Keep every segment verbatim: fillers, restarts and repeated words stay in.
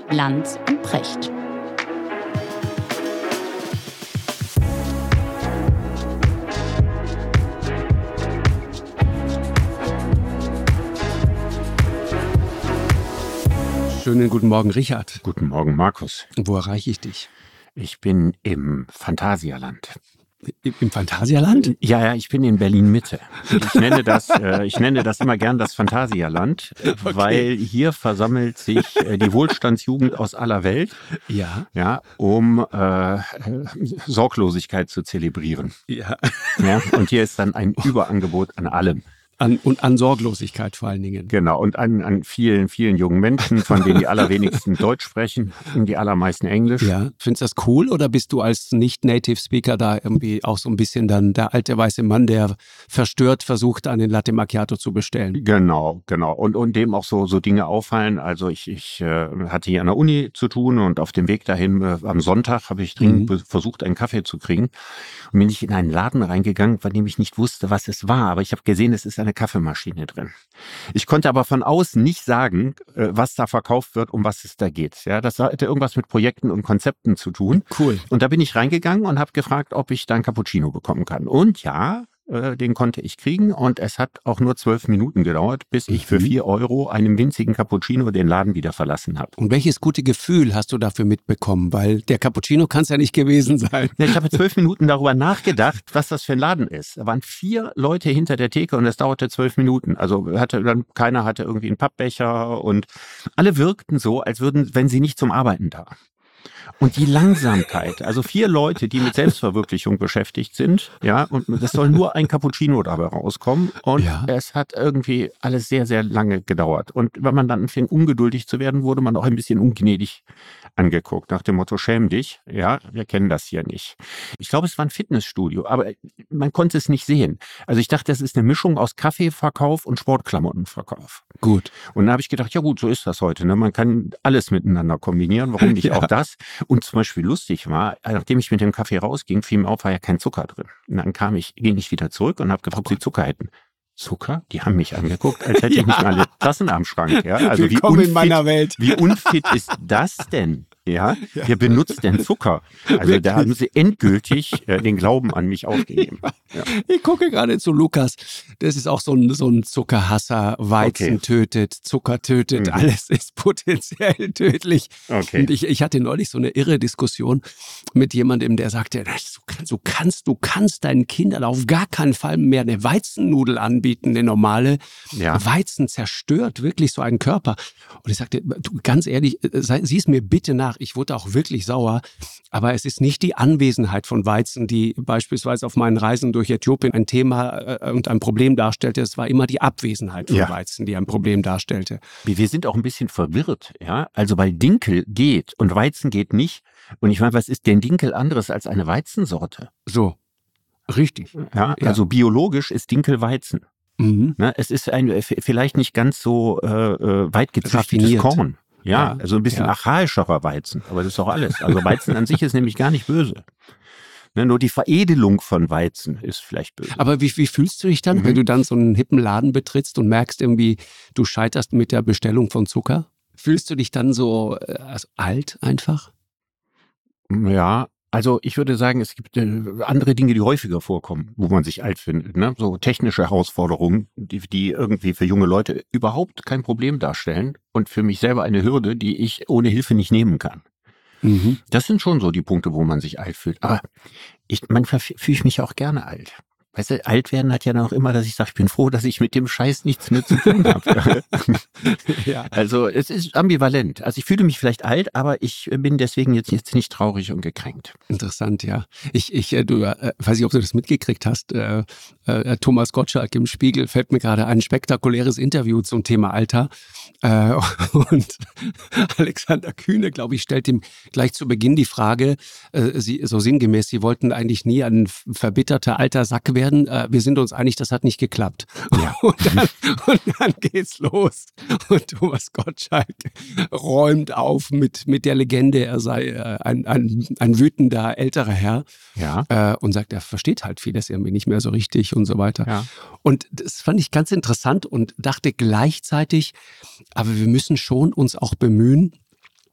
Lanz und Precht. Schönen guten Morgen, Richard. Guten Morgen, Markus. Wo erreiche ich dich? Ich bin im Phantasialand. Im Phantasialand? Ja, ja, ich bin in Berlin-Mitte. Ich nenne das, äh, ich nenne das immer gern das Phantasialand, okay. Weil hier versammelt sich äh, die Wohlstandsjugend aus aller Welt, ja, ja, um äh, Sorglosigkeit zu zelebrieren. Ja. Ja, und hier ist dann ein Überangebot an allem. An, und an Sorglosigkeit vor allen Dingen. Genau, und an, an vielen, vielen jungen Menschen, von denen die allerwenigsten Deutsch sprechen und die allermeisten Englisch. Ja, findest du das cool oder bist du als Nicht-Native-Speaker da irgendwie auch so ein bisschen dann der alte weiße Mann, der verstört versucht, einen Latte Macchiato zu bestellen? Genau, genau. Und, und dem auch so, so Dinge auffallen. Also ich, ich äh, hatte hier an der Uni zu tun und auf dem Weg dahin äh, am Sonntag habe ich dringend mhm. versucht, einen Kaffee zu kriegen. Und bin ich in einen Laden reingegangen, von dem ich nicht wusste, was es war. Aber ich habe gesehen, es ist eine Kaffeemaschine drin. Ich konnte aber von außen nicht sagen, was da verkauft wird, um was es da geht. Ja, das hatte irgendwas mit Projekten und Konzepten zu tun. Cool. Und da bin ich reingegangen und habe gefragt, ob ich da einen Cappuccino bekommen kann. Und ja, den konnte ich kriegen und es hat auch nur zwölf Minuten gedauert, bis ich für vier Euro einen winzigen Cappuccino den Laden wieder verlassen habe. Und welches gute Gefühl hast du dafür mitbekommen? Weil der Cappuccino kann es ja nicht gewesen sein. Ja, ich habe zwölf Minuten darüber nachgedacht, was das für ein Laden ist. Da waren vier Leute hinter der Theke und es dauerte zwölf Minuten. Also hatte dann keiner hatte irgendwie einen Pappbecher und alle wirkten so, als würden, wenn sie nicht zum Arbeiten da. Und die Langsamkeit, also vier Leute, die mit Selbstverwirklichung beschäftigt sind, ja, und es soll nur ein Cappuccino dabei rauskommen und ja. Es hat irgendwie alles sehr, sehr lange gedauert. Und wenn man dann anfing, ungeduldig zu werden, wurde man auch ein bisschen ungnädig angeguckt, nach dem Motto, schäm dich, ja, wir kennen das hier nicht. Ich glaube, es war ein Fitnessstudio, aber man konnte es nicht sehen. Also ich dachte, das ist eine Mischung aus Kaffeeverkauf und Sportklamottenverkauf. Gut. Und da habe ich gedacht, ja gut, so ist das heute, ne? Man kann alles miteinander kombinieren, warum nicht ja. auch das? Und zum Beispiel lustig war, nachdem ich mit dem Kaffee rausging, fiel mir auf, war ja kein Zucker drin. Und dann kam ich, ging ich wieder zurück und habe gefragt, ob sie Zucker hätten. Zucker? Die haben mich angeguckt, als hätte ja. ich nicht mal alle Tassen am Schrank. Ja? Also Willkommen wie unfit, in meiner Welt. Wie unfit ist das denn? Ja, ja. Wer benutzt denn Zucker? Also wirklich? Da haben sie endgültig äh, den Glauben an mich aufgegeben. Ja. Ich gucke gerade zu Lukas. Das ist auch so ein, so ein Zuckerhasser. Weizen okay. tötet, Zucker tötet, mhm. alles ist potenziell tödlich. Okay. Und ich, ich hatte neulich so eine irre Diskussion mit jemandem, der sagte, du kannst, du kannst, du kannst deinen Kindern auf gar keinen Fall mehr eine Weizennudel anbieten, eine normale. Ja. Weizen zerstört wirklich so einen Körper. Und ich sagte, du, ganz ehrlich, sieh es mir bitte nach. Ich wurde auch wirklich sauer, aber es ist nicht die Anwesenheit von Weizen, die beispielsweise auf meinen Reisen durch Äthiopien ein Thema äh, und ein Problem darstellte. Es war immer die Abwesenheit von ja. Weizen, die ein Problem darstellte. Wir sind auch ein bisschen verwirrt, ja. Also weil Dinkel geht und Weizen geht nicht. Und ich meine, was ist denn Dinkel anderes als eine Weizensorte? So, richtig. Ja, also ja. biologisch ist Dinkel Weizen. Mhm. Ne, es ist ein vielleicht nicht ganz so äh, weit gezüchtetes Korn. Ja, ja, also ein bisschen ja. archaischerer Weizen, aber das ist auch alles. Also Weizen an sich ist nämlich gar nicht böse. Ne, nur die Veredelung von Weizen ist vielleicht böse. Aber wie, wie fühlst du dich dann, mhm. wenn du dann so einen hippen Laden betrittst und merkst irgendwie, du scheiterst mit der Bestellung von Zucker? Fühlst du dich dann so äh, also alt einfach? Ja, also ich würde sagen, es gibt äh, andere Dinge, die häufiger vorkommen, wo man sich alt findet. Ne? So technische Herausforderungen, die, die irgendwie für junge Leute überhaupt kein Problem darstellen und für mich selber eine Hürde, die ich ohne Hilfe nicht nehmen kann. Mhm. Das sind schon so die Punkte, wo man sich alt fühlt. Aber ich, manchmal fühle ich mich auch gerne alt. Weißt du, alt werden hat ja noch immer, dass ich sage, ich bin froh, dass ich mit dem Scheiß nichts mehr zu tun habe. Ja. Also es ist ambivalent. Also ich fühle mich vielleicht alt, aber ich bin deswegen jetzt, jetzt nicht traurig und gekränkt. Interessant, ja. Ich, ich du, äh, weiß nicht, ob du das mitgekriegt hast. Äh, äh, Thomas Gottschalk im Spiegel fällt mir gerade ein spektakuläres Interview zum Thema Alter. Äh, und Alexander Kühne, glaube ich, stellt ihm gleich zu Beginn die Frage, äh, sie, so sinngemäß, sie wollten eigentlich nie ein verbitterter alter Sack werden. Wir sind uns einig, das hat nicht geklappt. Ja. Und, dann, und dann geht's los. Und Thomas Gottschalk räumt auf mit, mit der Legende, er sei ein, ein, ein wütender älterer Herr. Ja. Äh, und sagt, er versteht halt vieles irgendwie nicht mehr so richtig und so weiter. Ja. Und das fand ich ganz interessant und dachte gleichzeitig, aber wir müssen schon uns auch bemühen,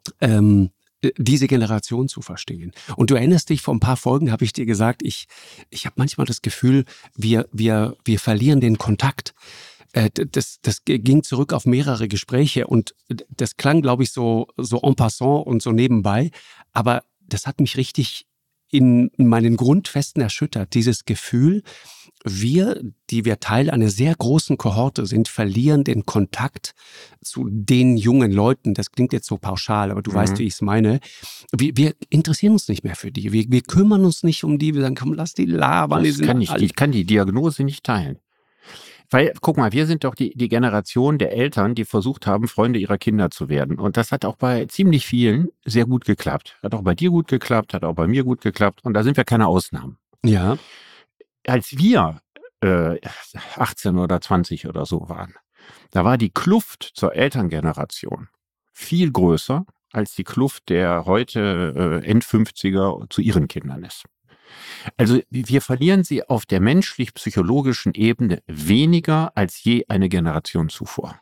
ähm, diese Generation zu verstehen. Und du erinnerst dich, vor ein paar Folgen habe ich dir gesagt, ich, ich habe manchmal das Gefühl, wir, wir, wir verlieren den Kontakt. Äh, das, das ging zurück auf mehrere Gespräche und das klang, glaube ich, so, so en passant und so nebenbei. Aber das hat mich richtig in meinen Grundfesten erschüttert. Dieses Gefühl, wir, die wir Teil einer sehr großen Kohorte sind, verlieren den Kontakt zu den jungen Leuten. Das klingt jetzt so pauschal, aber du mhm. weißt, wie ich es meine. Wir, wir interessieren uns nicht mehr für die. Wir, wir kümmern uns nicht um die. Wir sagen, komm, lass die labern. Das die kann ich, ich kann die Diagnose nicht teilen. Weil, guck mal, wir sind doch die, die Generation der Eltern, die versucht haben, Freunde ihrer Kinder zu werden. Und das hat auch bei ziemlich vielen sehr gut geklappt. Hat auch bei dir gut geklappt, hat auch bei mir gut geklappt. Und da sind wir keine Ausnahmen. Ja. Als wir äh, achtzehn oder zwanzig oder so waren, da war die Kluft zur Elterngeneration viel größer, als die Kluft der heute äh, End-fünfziger zu ihren Kindern ist. Also wir verlieren sie auf der menschlich-psychologischen Ebene weniger als je eine Generation zuvor.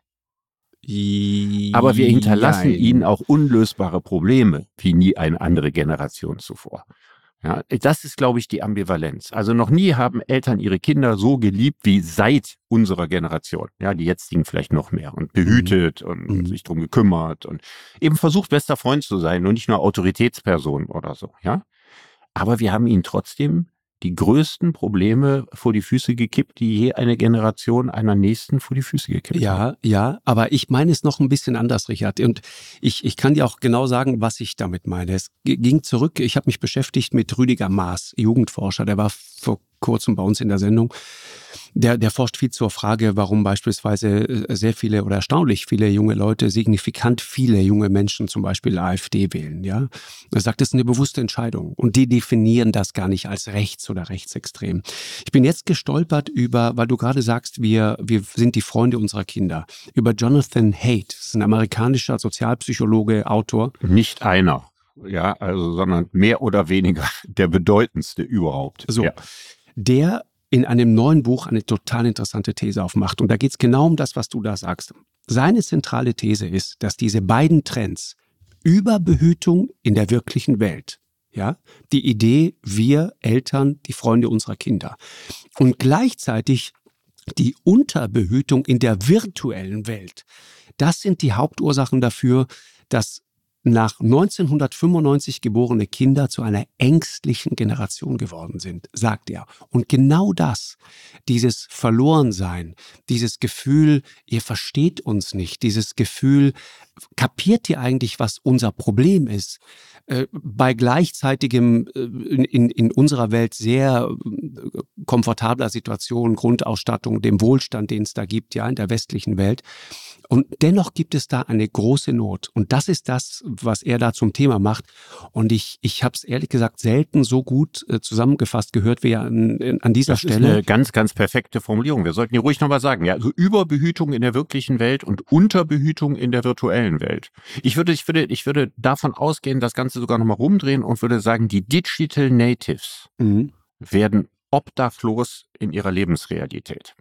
Aber wir hinterlassen Nein. ihnen auch unlösbare Probleme, wie nie eine andere Generation zuvor. Ja, das ist, glaube ich, die Ambivalenz. Also noch nie haben Eltern ihre Kinder so geliebt wie seit unserer Generation. Ja, die jetzigen vielleicht noch mehr und behütet mhm. und mhm. sich drum gekümmert und eben versucht, bester Freund zu sein und nicht nur Autoritätsperson oder so. Ja, aber wir haben ihnen trotzdem die größten Probleme vor die Füße gekippt, die je eine Generation einer nächsten vor die Füße gekippt ja, haben. Ja, ja, aber ich meine es noch ein bisschen anders, Richard. Und ich, ich kann dir auch genau sagen, was ich damit meine. Es ging zurück, ich habe mich beschäftigt mit Rüdiger Maaß, Jugendforscher, der war vor kurzem bei uns in der Sendung. Der, der forscht viel zur Frage, warum beispielsweise sehr viele oder erstaunlich viele junge Leute, signifikant viele junge Menschen zum Beispiel AfD wählen. Ja? Er sagt, das ist eine bewusste Entscheidung und die definieren das gar nicht als rechts oder rechtsextrem. Ich bin jetzt gestolpert über, weil du gerade sagst, wir, wir sind die Freunde unserer Kinder, über Jonathan Haidt, das ist ein amerikanischer Sozialpsychologe, Autor. Nicht einer, ja, also, sondern mehr oder weniger der bedeutendste überhaupt. So, ja. Der in einem neuen Buch eine total interessante These aufmacht. Und da geht es genau um das, was du da sagst. Seine zentrale These ist, dass diese beiden Trends, Überbehütung in der wirklichen Welt, ja, die Idee, wir Eltern, die Freunde unserer Kinder, und gleichzeitig die Unterbehütung in der virtuellen Welt, das sind die Hauptursachen dafür, dass nach neunzehnhundertfünfundneunzig geborene Kinder zu einer ängstlichen Generation geworden sind, sagt er. Und genau das, dieses Verlorensein, dieses Gefühl, ihr versteht uns nicht, dieses Gefühl, kapiert ihr eigentlich, was unser Problem ist, äh, bei gleichzeitigem, äh, in, in unserer Welt sehr äh, komfortabler Situation, Grundausstattung, dem Wohlstand, den es da gibt, ja, in der westlichen Welt. Und dennoch gibt es da eine große Not. Und das ist das, was er da zum Thema macht. Und ich, ich habe es ehrlich gesagt selten so gut äh, zusammengefasst gehört wie an, an dieser das Stelle. Das ist eine ganz, ganz perfekte Formulierung. Wir sollten hier ruhig nochmal sagen, ja, also Überbehütung in der wirklichen Welt und Unterbehütung in der virtuellen Welt. Ich würde, ich würde, ich würde davon ausgehen, das Ganze sogar nochmal rumdrehen und würde sagen, die Digital Natives mhm. werden obdachlos in ihrer Lebensrealität.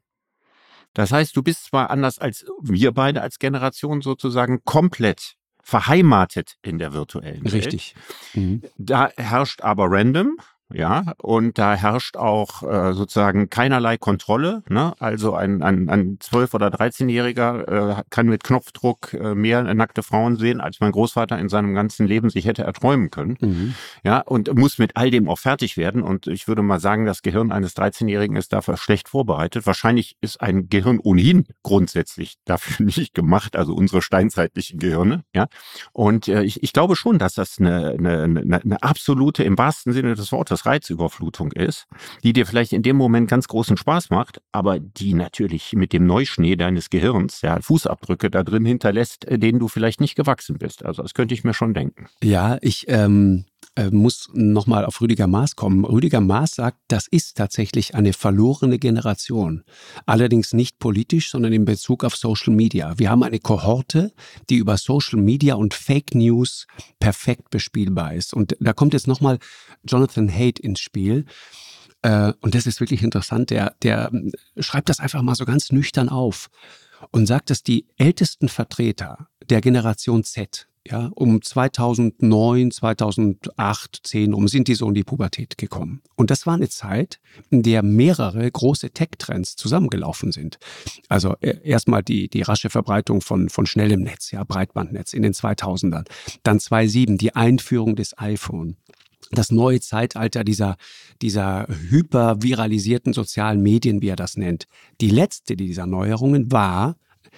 Das heißt, du bist zwar anders als wir beide als Generation sozusagen komplett verheimatet in der virtuellen Welt. Richtig. Mhm. Da herrscht aber Random, ja, und da herrscht auch äh, sozusagen keinerlei Kontrolle. Ne? Also ein, ein, ein zwölf- oder dreizehnjähriger äh, kann mit Knopfdruck äh, mehr nackte Frauen sehen, als mein Großvater in seinem ganzen Leben sich hätte erträumen können. Mhm. Ja, und muss mit all dem auch fertig werden. Und ich würde mal sagen, das Gehirn eines dreizehnjährigen ist dafür schlecht vorbereitet. Wahrscheinlich ist ein Gehirn ohnehin grundsätzlich dafür nicht gemacht, also unsere steinzeitlichen Gehirne. Ja, und äh, ich, ich glaube schon, dass das eine, eine, eine, eine absolute, im wahrsten Sinne des Wortes, Reizüberflutung ist, die dir vielleicht in dem Moment ganz großen Spaß macht, aber die natürlich mit dem Neuschnee deines Gehirns ja Fußabdrücke da drin hinterlässt, denen du vielleicht nicht gewachsen bist. Also das könnte ich mir schon denken. Ja, ich ähm, äh, muss nochmal auf Rüdiger Maaß kommen. Rüdiger Maaß sagt, das ist tatsächlich eine verlorene Generation. Allerdings nicht politisch, sondern in Bezug auf Social Media. Wir haben eine Kohorte, die über Social Media und Fake News perfekt bespielbar ist. Und da kommt jetzt nochmal Jonathan Haidt ins Spiel. Äh, und das ist wirklich interessant. Der, der schreibt das einfach mal so ganz nüchtern auf und sagt, dass die ältesten Vertreter der Generation Z, Ja, um zweitausendneun, zweitausendacht, zehn rum sind die so in die Pubertät gekommen. Und das war eine Zeit, in der mehrere große Tech-Trends zusammengelaufen sind. Also äh, erstmal die, die rasche Verbreitung von, von schnellem Netz, ja, Breitbandnetz in den zweitausendern. Dann zweitausendsieben die Einführung des iPhone. Das neue Zeitalter dieser, dieser hyperviralisierten sozialen Medien, wie er das nennt. Die letzte dieser Neuerungen war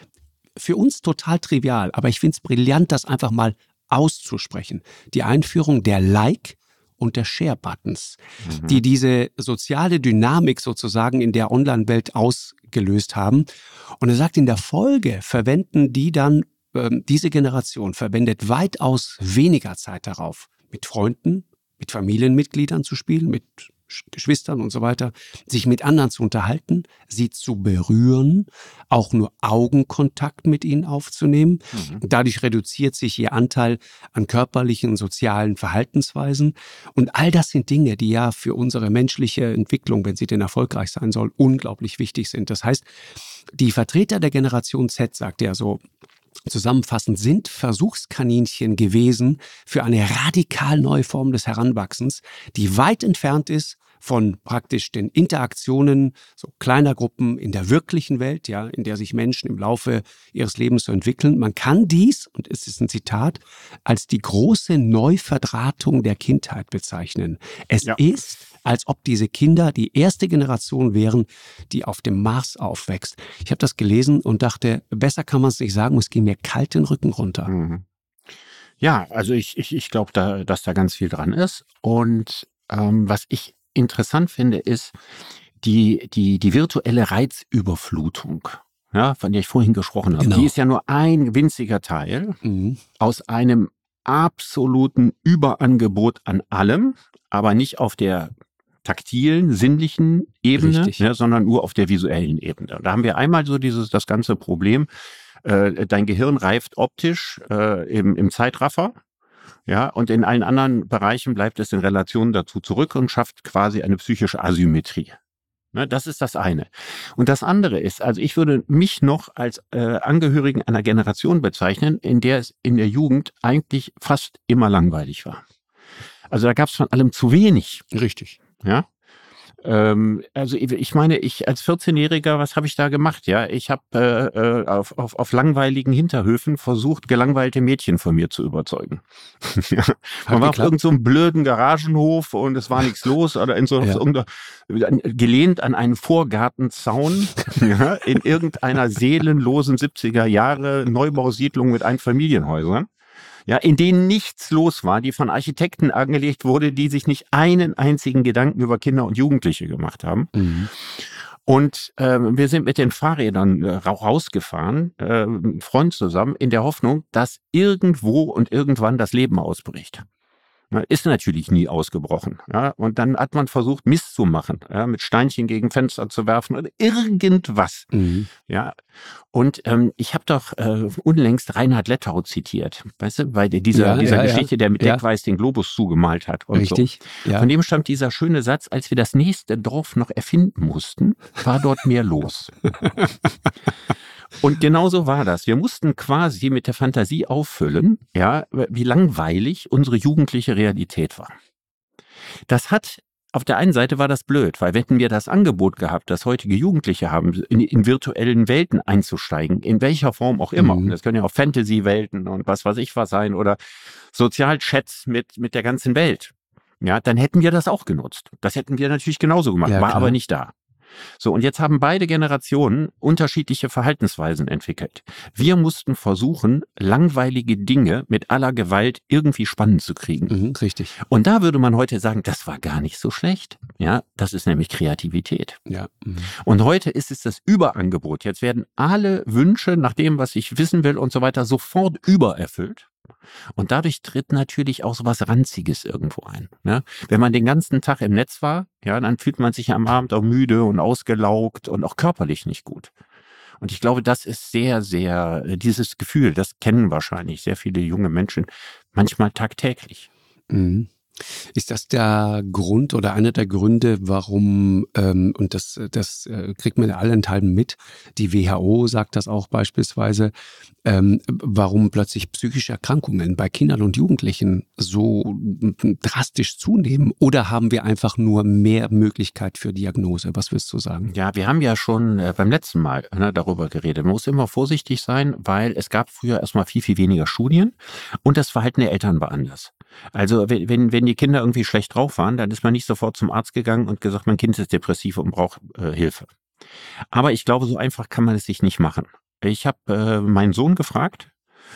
für uns total trivial, aber ich finde es brillant, das einfach mal auszusprechen. Die Einführung der Like- und der Share-Buttons, mhm. die diese soziale Dynamik sozusagen in der Online-Welt ausgelöst haben. Und er sagt, in der Folge verwenden die dann, äh, diese Generation verwendet weitaus weniger Zeit darauf, mit Freunden, mit Familienmitgliedern zu spielen, mit Geschwistern und so weiter, sich mit anderen zu unterhalten, sie zu berühren, auch nur Augenkontakt mit ihnen aufzunehmen. Mhm. Dadurch reduziert sich ihr Anteil an körperlichen, sozialen Verhaltensweisen. Und all das sind Dinge, die ja für unsere menschliche Entwicklung, wenn sie denn erfolgreich sein soll, unglaublich wichtig sind. Das heißt, die Vertreter der Generation Z, sagt er so, zusammenfassend, sind Versuchskaninchen gewesen für eine radikal neue Form des Heranwachsens, die weit entfernt ist von praktisch den Interaktionen so kleiner Gruppen in der wirklichen Welt, ja, in der sich Menschen im Laufe ihres Lebens so entwickeln. Man kann dies, und es ist ein Zitat, als die große Neuverdrahtung der Kindheit bezeichnen. Es ja. ist, als ob diese Kinder die erste Generation wären, die auf dem Mars aufwächst. Ich habe das gelesen und dachte, besser kann man es nicht sagen, es ging mir kalt den Rücken runter. Mhm. Ja, also ich, ich, ich glaube, da, dass da ganz viel dran ist. Und ähm, was ich interessant finde, ist die, die, die virtuelle Reizüberflutung, ja, von der ich vorhin gesprochen habe. Genau. Die ist ja nur ein winziger Teil mhm. aus einem absoluten Überangebot an allem, aber nicht auf der taktilen, sinnlichen Ebene, ne, sondern nur auf der visuellen Ebene. Da haben wir einmal so dieses, das ganze Problem, äh, dein Gehirn reift optisch äh, im, im Zeitraffer. Ja, und in allen anderen Bereichen bleibt es in Relation dazu zurück und schafft quasi eine psychische Asymmetrie. Ne, das ist das eine. Und das andere ist, also ich würde mich noch als äh, Angehörigen einer Generation bezeichnen, in der es in der Jugend eigentlich fast immer langweilig war. Also da gab es von allem zu wenig. Richtig. Ja. Ähm, also ich meine, ich als vierzehnjähriger, was habe ich da gemacht? Ja, ich habe äh, auf, auf, auf langweiligen Hinterhöfen versucht, gelangweilte Mädchen von mir zu überzeugen. ja. Man war auf irgendeinem so blöden Garagenhof und es war nichts los oder in so, ja. so gelehnt an einen Vorgartenzaun ja, in irgendeiner seelenlosen siebziger Jahre Neubausiedlung mit Einfamilienhäusern. Ja, in denen nichts los war, die von Architekten angelegt wurde, die sich nicht einen einzigen Gedanken über Kinder und Jugendliche gemacht haben. Mhm. Und äh, wir sind mit den Fahrrädern äh, rausgefahren, äh, mit einem Freund zusammen, in der Hoffnung, dass irgendwo und irgendwann das Leben ausbricht. Ist natürlich nie ausgebrochen. Ja? Und dann hat man versucht, Mist zu machen, ja? Mit Steinchen gegen Fenster zu werfen oder irgendwas. Mhm. Ja. Und ähm, ich habe doch äh, unlängst Reinhard Lettau zitiert, weißt du, bei dieser, ja, dieser ja, Geschichte, ja. der mit ja. Deckweiß den Globus zugemalt hat. Und Richtig. So. Ja. Von dem stammt dieser schöne Satz, als wir das nächste Dorf noch erfinden mussten, war dort mehr los. Und genauso war das. Wir mussten quasi mit der Fantasie auffüllen, ja, wie langweilig unsere jugendliche Realität war. Das hat, auf der einen Seite war das blöd, weil hätten wir das Angebot gehabt, das heutige Jugendliche haben, in, in virtuellen Welten einzusteigen, in welcher Form auch immer. Mhm. Das können ja auch Fantasy-Welten und was weiß ich was sein oder Sozialchats mit, mit der ganzen Welt. Ja, dann hätten wir das auch genutzt. Das hätten wir natürlich genauso gemacht, ja, war klar. aber nicht da. So, und jetzt haben beide Generationen unterschiedliche Verhaltensweisen entwickelt. Wir mussten versuchen, langweilige Dinge mit aller Gewalt irgendwie spannend zu kriegen. Mhm, richtig. Und da würde man heute sagen, das war gar nicht so schlecht. Ja, das ist nämlich Kreativität. Ja. Mhm. Und heute ist es das Überangebot. Jetzt werden alle Wünsche nach dem, was ich wissen will und so weiter, sofort übererfüllt. Und dadurch tritt natürlich auch so was Ranziges irgendwo ein. Ne? Wenn man den ganzen Tag im Netz war, ja, dann fühlt man sich am Abend auch müde und ausgelaugt und auch körperlich nicht gut. Und ich glaube, das ist sehr, sehr, dieses Gefühl, das kennen wahrscheinlich sehr viele junge Menschen manchmal tagtäglich. Mhm. Ist das der Grund oder einer der Gründe, warum, ähm, und das, das äh, kriegt man ja allenthalben mit, die W H O sagt das auch beispielsweise, ähm, warum plötzlich psychische Erkrankungen bei Kindern und Jugendlichen so drastisch zunehmen? Oder haben wir einfach nur mehr Möglichkeit für Diagnose? Was willst du sagen? Ja, wir haben ja schon äh, beim letzten Mal ne, darüber geredet. Man muss immer vorsichtig sein, weil es gab früher erstmal viel, viel weniger Studien und das Verhalten der Eltern war anders. Also wenn, wenn wenn die Kinder irgendwie schlecht drauf waren, dann ist man nicht sofort zum Arzt gegangen und gesagt, mein Kind ist depressiv und braucht äh, Hilfe. Aber ich glaube, so einfach kann man es sich nicht machen. Ich habe äh, meinen Sohn gefragt,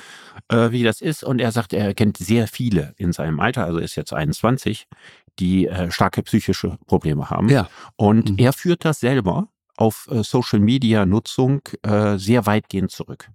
äh, wie das ist, und er sagt, er kennt sehr viele in seinem Alter, also ist jetzt einundzwanzig, die äh, starke psychische Probleme haben. Ja. Und Mhm. er führt das selber auf äh, Social-Media-Nutzung äh, sehr weitgehend zurück.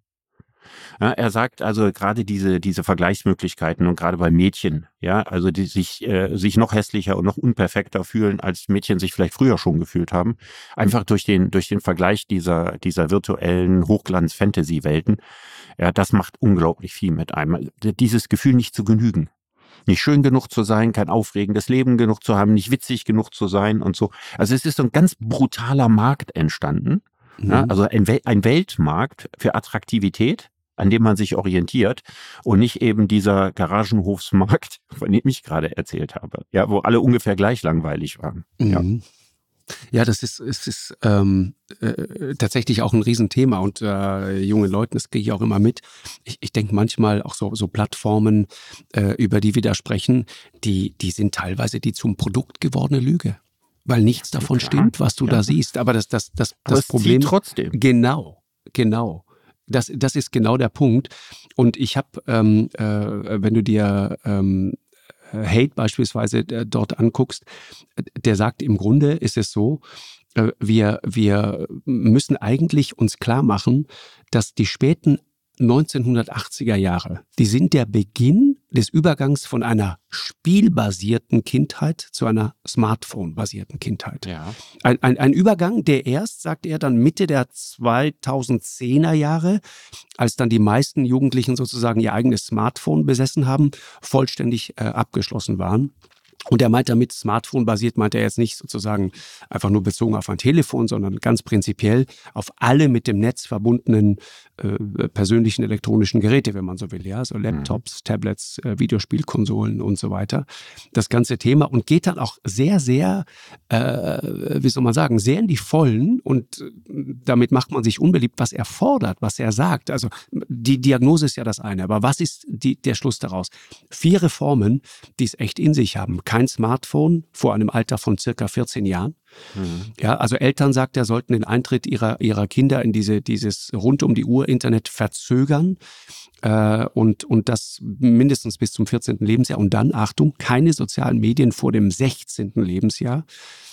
Ja, er sagt also gerade diese diese Vergleichsmöglichkeiten und gerade bei Mädchen, ja, also die sich äh, sich noch hässlicher und noch unperfekter fühlen, als Mädchen sich vielleicht früher schon gefühlt haben, einfach durch den durch den Vergleich dieser dieser virtuellen Hochglanz-Fantasy-Welten. Ja, das macht unglaublich viel mit einem. Dieses Gefühl, nicht zu genügen. Nicht schön genug zu sein, kein aufregendes Leben genug zu haben, nicht witzig genug zu sein und so. Also es ist so ein ganz brutaler Markt entstanden. Ja, Mhm. also ein, Wel ein Weltmarkt für Attraktivität, an dem man sich orientiert und nicht eben dieser Garagenhofsmarkt, von dem ich gerade erzählt habe, ja, wo alle ungefähr gleich langweilig waren. Ja. Mhm. Ja, das ist, es ist ähm, äh, tatsächlich auch ein Riesenthema und äh, jungen Leuten, das kriege ich auch immer mit. Ich, ich denke manchmal auch so, so Plattformen, äh, über die wir da sprechen, die, die sind teilweise die zum Produkt gewordene Lüge. Weil nichts davon Klar, stimmt, was du ja. da siehst. Aber das, das, das, Aber das es Problem. zieht trotzdem. Genau, genau. Das, das ist genau der Punkt. Und ich habe, ähm, äh, wenn du dir ähm, Hate beispielsweise äh, dort anguckst, äh, der sagt, im Grunde ist es so, äh, wir, wir müssen eigentlich uns klar machen, dass die späten neunzehnhundertachtziger Jahre, die sind der Beginn des Übergangs von einer spielbasierten Kindheit zu einer Smartphone-basierten Kindheit. Ja. Ein, ein, ein Übergang, der erst, sagt er, dann Mitte der zweitausendzehner Jahre, als dann die meisten Jugendlichen sozusagen ihr eigenes Smartphone besessen haben, vollständig äh, abgeschlossen waren. Und er meint damit, Smartphone-basiert, meint er jetzt nicht sozusagen einfach nur bezogen auf ein Telefon, sondern ganz prinzipiell auf alle mit dem Netz verbundenen äh, persönlichen elektronischen Geräte, wenn man so will, ja, also Laptops, mhm. Tablets, äh, Videospielkonsolen und so weiter. Das ganze Thema und geht dann auch sehr, sehr, äh, wie soll man sagen, sehr in die Vollen und äh, damit macht man sich unbeliebt, was er fordert, was er sagt. Also die Diagnose ist ja das eine, aber was ist die, der Schluss daraus? Vier Reformen, die es echt in sich haben. Kein Smartphone vor einem Alter von circa vierzehn Jahren. Mhm. Ja, also Eltern, sagt er, sollten den Eintritt ihrer, ihrer Kinder in diese, dieses rund um die Uhr Internet verzögern äh, und, und das mindestens bis zum vierzehnten Lebensjahr. Und dann, Achtung, keine sozialen Medien vor dem sechzehnten Lebensjahr.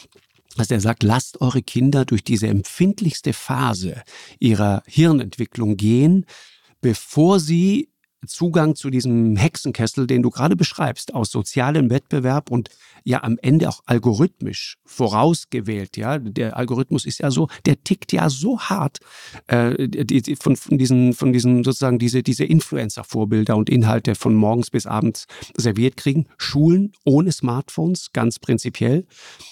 Also er sagt, lasst eure Kinder durch diese empfindlichste Phase ihrer Hirnentwicklung gehen, bevor sie Zugang zu diesem Hexenkessel, den du gerade beschreibst, aus sozialem Wettbewerb und ja am Ende auch algorithmisch vorausgewählt. Ja, der Algorithmus ist ja so, der tickt ja so hart äh, die, die, von, von diesen, von diesen sozusagen diese diese Influencer-Vorbilder und Inhalte von morgens bis abends serviert kriegen. Schulen ohne Smartphones, ganz prinzipiell.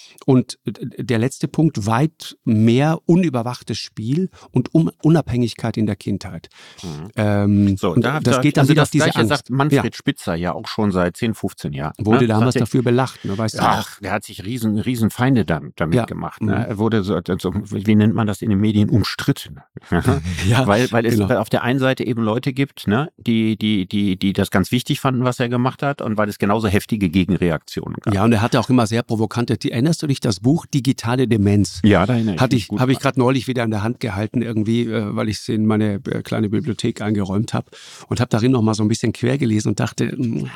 Und der letzte Punkt, weit mehr unüberwachtes Spiel und Unabhängigkeit in der Kindheit. Mhm. Ähm, so, und da, das da, geht dann also wieder das auf diese Gleiche Angst. sagt Manfred ja. Spitzer ja auch schon seit zehn, fünfzehn Jahren. Wurde ne? damals er, dafür belacht, ne? Weißt du? Ach, der hat sich riesen, riesen Feinde dann, damit ja. gemacht. Ne? Er wurde so, so, wie nennt man das in den Medien, umstritten. ja, weil, weil es genau. auf der einen Seite eben Leute gibt, ne, die, die, die, die das ganz wichtig fanden, was er gemacht hat, und weil es genauso heftige Gegenreaktionen gab. Ja, und er hatte auch immer sehr provokante, erinnerst du dich, das Buch Digitale Demenz? Ja, da erinnere ich Hatte ich, mich. Habe ich gerade neulich wieder in der Hand gehalten, irgendwie, äh, weil ich es in meine äh, kleine Bibliothek eingeräumt habe und habe darin noch mal so ein bisschen quer gelesen und dachte,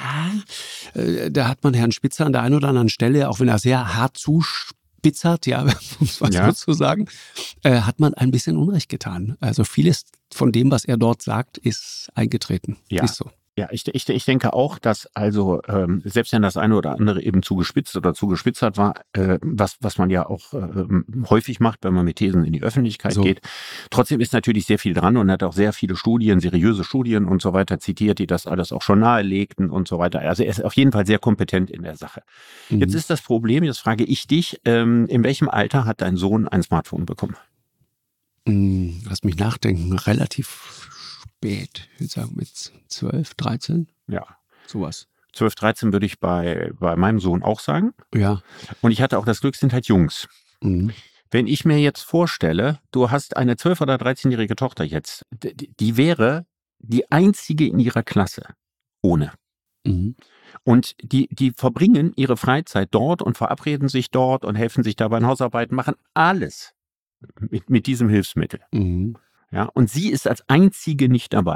mh, äh, da hat man Herrn Spitzer an der einen oder anderen Stelle, auch wenn er sehr hart zuspitzert, ja, um es mal ja. so zu sagen, äh, hat man ein bisschen Unrecht getan. Also vieles von dem, was er dort sagt, ist eingetreten. Ja. Ist so. Ja, ich, ich, ich denke auch, dass also ähm, selbst wenn das eine oder andere eben zugespitzt oder zugespitzert war, äh, was was man ja auch äh, häufig macht, wenn man mit Thesen in die Öffentlichkeit So. geht, trotzdem ist natürlich sehr viel dran und hat auch sehr viele Studien, seriöse Studien und so weiter zitiert, die das alles auch schon nahelegten und so weiter. Also er ist auf jeden Fall sehr kompetent in der Sache. Mhm. Jetzt ist das Problem, jetzt frage ich dich, ähm, in welchem Alter hat dein Sohn ein Smartphone bekommen? Mhm, lass mich nachdenken, relativ spät, ich würde sagen mit zwölf, dreizehn, Ja. sowas. zwölf, dreizehn würde ich bei, bei meinem Sohn auch sagen. Ja. Und ich hatte auch das Glück, es sind halt Jungs. Mhm. Wenn ich mir jetzt vorstelle, du hast eine zwölf- oder dreizehnjährige Tochter jetzt, die, die wäre die einzige in ihrer Klasse ohne. Mhm. Und die, die verbringen ihre Freizeit dort und verabreden sich dort und helfen sich dabei in Hausarbeiten, machen alles mit, mit diesem Hilfsmittel. Mhm. Ja, und sie ist als einzige nicht dabei.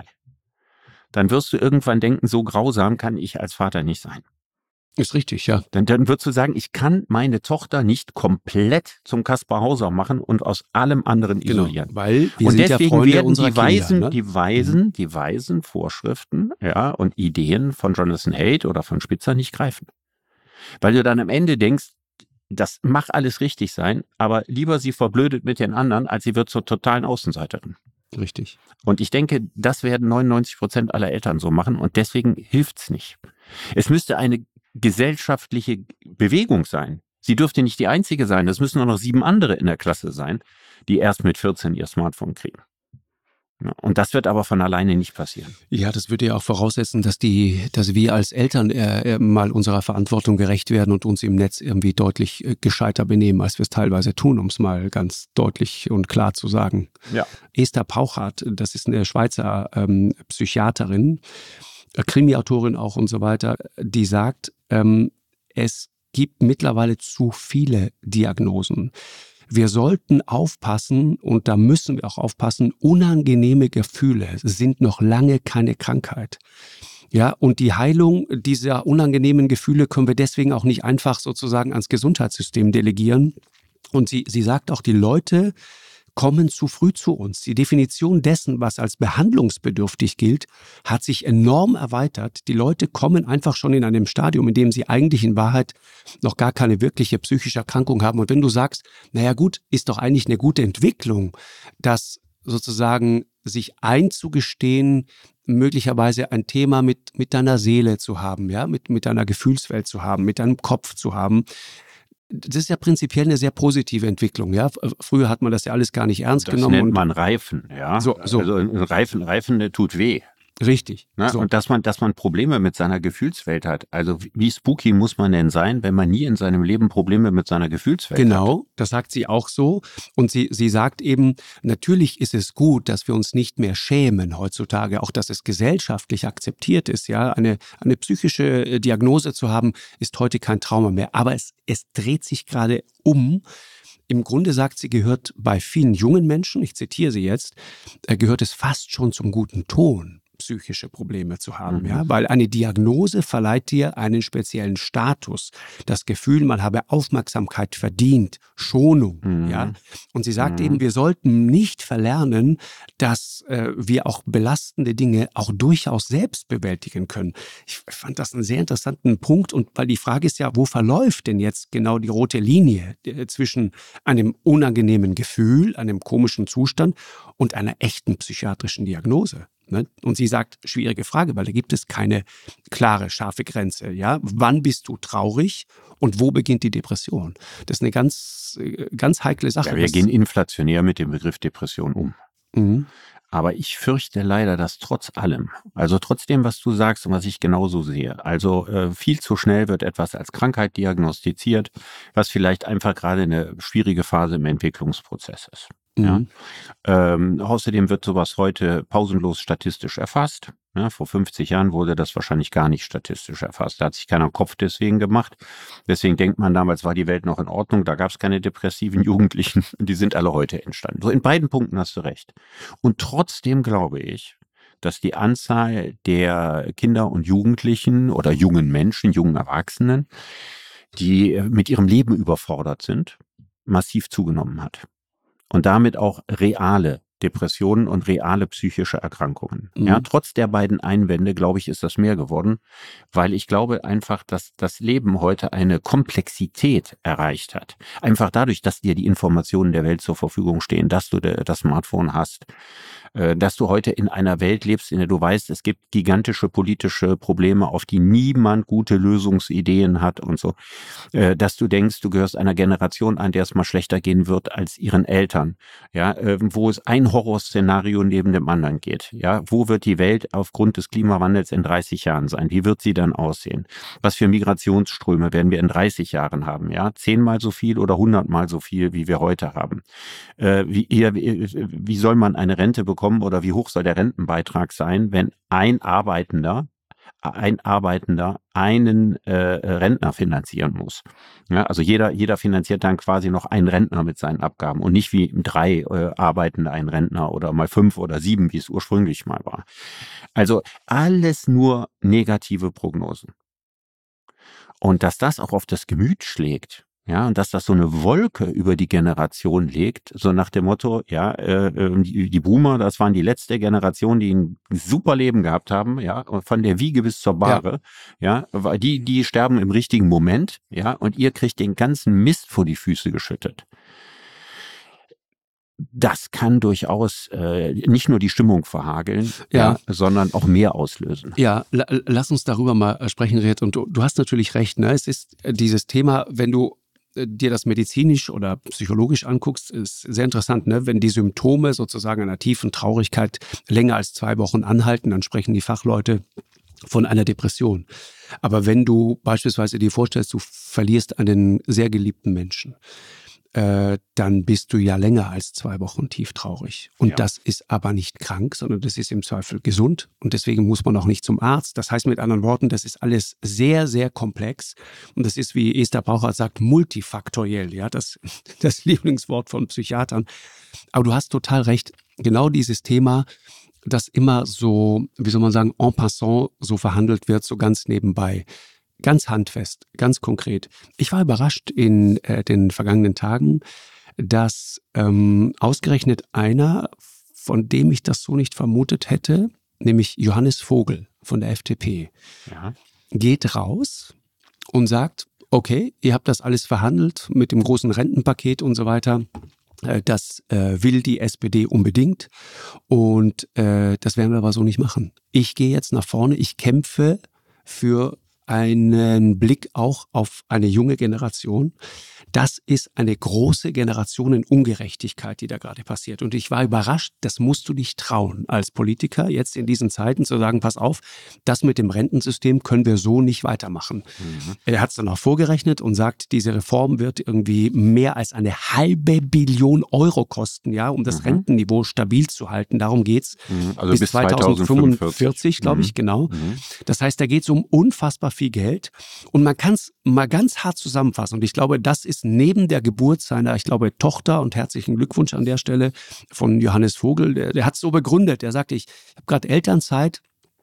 Dann wirst du irgendwann denken, so grausam kann ich als Vater nicht sein. Ist richtig, ja. Dann, dann würdest du sagen, ich kann meine Tochter nicht komplett zum Kaspar Hauser machen und aus allem anderen Genau, isolieren. weil wir Und sind ja deswegen Freunde werden unserer die weisen, Kinder, ne? die weisen, die weisen Vorschriften, ja, und Ideen von Jonathan Haidt oder von Spitzer nicht greifen. Weil du dann am Ende denkst, das mag alles richtig sein, aber lieber sie verblödet mit den anderen, als sie wird zur totalen Außenseiterin. Richtig. Und ich denke, das werden neunundneunzig Prozent aller Eltern so machen und deswegen hilft's nicht. Es müsste eine gesellschaftliche Bewegung sein. Sie dürfte nicht die einzige sein. Es müssen auch noch sieben andere in der Klasse sein, die erst mit vierzehn ihr Smartphone kriegen. Ja, und das wird aber von alleine nicht passieren. Ja, das würde ja auch voraussetzen, dass die, dass wir als Eltern äh, mal unserer Verantwortung gerecht werden und uns im Netz irgendwie deutlich äh, gescheiter benehmen, als wir es teilweise tun, um es mal ganz deutlich und klar zu sagen. Ja. Esther Pauchardt, das ist eine Schweizer ähm, Psychiaterin, äh, Krimiautorin auch und so weiter, die sagt, ähm, es gibt mittlerweile zu viele Diagnosen. Wir sollten aufpassen, und da müssen wir auch aufpassen, unangenehme Gefühle sind noch lange keine Krankheit. Ja, und die Heilung dieser unangenehmen Gefühle können wir deswegen auch nicht einfach sozusagen ans Gesundheitssystem delegieren. Und sie, sie sagt auch, die Leute kommen zu früh zu uns. Die Definition dessen, was als behandlungsbedürftig gilt, hat sich enorm erweitert. Die Leute kommen einfach schon in einem Stadium, in dem sie eigentlich in Wahrheit noch gar keine wirkliche psychische Erkrankung haben. Und wenn du sagst, naja gut, ist doch eigentlich eine gute Entwicklung, dass sozusagen sich einzugestehen, möglicherweise ein Thema mit, mit deiner Seele zu haben, ja, mit, mit deiner Gefühlswelt zu haben, mit deinem Kopf zu haben. Das ist ja prinzipiell eine sehr positive Entwicklung. Ja? Früher hat man das ja alles gar nicht ernst das genommen. Das nennt und man Reifen. Ja? So, so. Also ein Reifen, Reifen tut weh. Richtig. Ne? So. Und dass man, dass man Probleme mit seiner Gefühlswelt hat. Also wie spooky muss man denn sein, wenn man nie in seinem Leben Probleme mit seiner Gefühlswelt genau, hat? Genau, das sagt sie auch so. Und sie, sie sagt eben, natürlich ist es gut, dass wir uns nicht mehr schämen heutzutage, auch dass es gesellschaftlich akzeptiert ist. Ja, eine, eine psychische Diagnose zu haben, ist heute kein Trauma mehr. Aber es, es dreht sich gerade um. Im Grunde sagt sie, gehört bei vielen jungen Menschen, ich zitiere sie jetzt, gehört es fast schon zum guten Ton, psychische Probleme zu haben, Mhm. ja, weil eine Diagnose verleiht dir einen speziellen Status, das Gefühl, man habe Aufmerksamkeit verdient, Schonung, Mhm. ja, und sie sagt Mhm. eben, wir sollten nicht verlernen, dass äh, wir auch belastende Dinge auch durchaus selbst bewältigen können. Ich fand das einen sehr interessanten Punkt, und weil die Frage ist ja, wo verläuft denn jetzt genau die rote Linie äh, zwischen einem unangenehmen Gefühl, einem komischen Zustand und einer echten psychiatrischen Diagnose? Und sie sagt, schwierige Frage, weil da gibt es keine klare, scharfe Grenze. Ja? Wann bist du traurig und wo beginnt die Depression? Das ist eine ganz, ganz heikle Sache. Ja, wir gehen inflationär mit dem Begriff Depression um. Mhm. Aber ich fürchte leider, dass trotz allem, also trotz dem, was du sagst und was ich genauso sehe, also äh, viel zu schnell wird etwas als Krankheit diagnostiziert, was vielleicht einfach gerade eine schwierige Phase im Entwicklungsprozess ist. Ja? Mhm. Ähm, außerdem wird sowas heute pausenlos statistisch erfasst. Ja, vor fünfzig Jahren wurde das wahrscheinlich gar nicht statistisch erfasst. Da hat sich keiner Kopf deswegen gemacht. Deswegen denkt man, damals war die Welt noch in Ordnung, da gab es keine depressiven Jugendlichen. Die sind alle heute entstanden. So, in beiden Punkten hast du recht. Und trotzdem glaube ich, dass die Anzahl der Kinder und Jugendlichen oder jungen Menschen, jungen Erwachsenen, die mit ihrem Leben überfordert sind, massiv zugenommen hat. Und damit auch reale Depressionen und reale psychische Erkrankungen. Mhm. Ja, trotz der beiden Einwände, glaube ich, ist das mehr geworden, weil ich glaube einfach, dass das Leben heute eine Komplexität erreicht hat. Einfach dadurch, dass dir die Informationen der Welt zur Verfügung stehen, dass du das Smartphone hast, dass du heute in einer Welt lebst, in der du weißt, es gibt gigantische politische Probleme, auf die niemand gute Lösungsideen hat und so, dass du denkst, du gehörst einer Generation an, der es mal schlechter gehen wird als ihren Eltern, ja, wo es ein Horrorszenario neben dem anderen geht, ja, wo wird die Welt aufgrund des Klimawandels in dreißig Jahren sein, wie wird sie dann aussehen, was für Migrationsströme werden wir in dreißig Jahren haben, ja, zehnmal so viel oder hundertmal so viel, wie wir heute haben, wie, wie soll man eine Rente bekommen, oder wie hoch soll der Rentenbeitrag sein, wenn ein Arbeitender, ein Arbeitender einen äh, Rentner finanzieren muss. Ja, also jeder, jeder finanziert dann quasi noch einen Rentner mit seinen Abgaben und nicht wie drei äh, Arbeitende einen Rentner oder mal fünf oder sieben, wie es ursprünglich mal war. Also alles nur negative Prognosen. Und dass das auch auf das Gemüt schlägt, ja, und dass das so eine Wolke über die Generation legt, so nach dem Motto, ja, äh, die, die Boomer, das waren die letzte Generation, die ein super Leben gehabt haben, ja, von der Wiege bis zur Bahre, ja, ja, weil die, die sterben im richtigen Moment, ja, und ihr kriegt den ganzen Mist vor die Füße geschüttet. Das kann durchaus äh, nicht nur die Stimmung verhageln, ja. Ja, sondern auch mehr auslösen. Ja, la, lass uns darüber mal sprechen, Riet. Und du, du hast natürlich recht, ne? Es ist dieses Thema, wenn du dir das medizinisch oder psychologisch anguckst, ist sehr interessant, ne? Wenn die Symptome sozusagen einer tiefen Traurigkeit länger als zwei Wochen anhalten, dann sprechen die Fachleute von einer Depression. Aber wenn du beispielsweise dir vorstellst, du verlierst einen sehr geliebten Menschen, äh, dann bist du ja länger als zwei Wochen tief traurig. Und ja. Das ist aber nicht krank, sondern das ist im Zweifel gesund. Und deswegen muss man auch nicht zum Arzt. Das heißt mit anderen Worten, das ist alles sehr, sehr komplex. Und das ist, wie Esther Brauchert sagt, multifaktoriell. Ja, das, das Lieblingswort von Psychiatern. Aber du hast total recht. Genau dieses Thema, das immer so, wie soll man sagen, en passant so verhandelt wird, so ganz nebenbei. Ganz handfest, ganz konkret. Ich war überrascht in äh, den vergangenen Tagen, dass ähm, ausgerechnet einer, von dem ich das so nicht vermutet hätte, nämlich Johannes Vogel von der F D P, ja. geht raus und sagt, okay, ihr habt das alles verhandelt mit dem großen Rentenpaket und so weiter. Äh, das äh, will die S P D unbedingt und äh, das werden wir aber so nicht machen. Ich gehe jetzt nach vorne, ich kämpfe für einen Blick auch auf eine junge Generation. Das ist eine große Generationenungerechtigkeit, die da gerade passiert. Und ich war überrascht, das musst du dich trauen als Politiker, jetzt in diesen Zeiten zu sagen, pass auf, das mit dem Rentensystem können wir so nicht weitermachen. Mhm. Er hat es dann auch vorgerechnet und sagt, diese Reform wird irgendwie mehr als eine halbe Billion Euro kosten, ja, um das mhm. Rentenniveau stabil zu halten. Darum geht's. Mhm. Also bis, bis zweitausendfünfundvierzig, glaube ich, mhm. genau. Mhm. Das heißt, da geht es um unfassbar viel Geld. Und man kann es mal ganz hart zusammenfassen. Und ich glaube, das ist neben der Geburt seiner, ich glaube, Tochter, und herzlichen Glückwunsch an der Stelle von Johannes Vogel, der, der hat es so begründet. Der sagte, ich habe gerade Elternzeit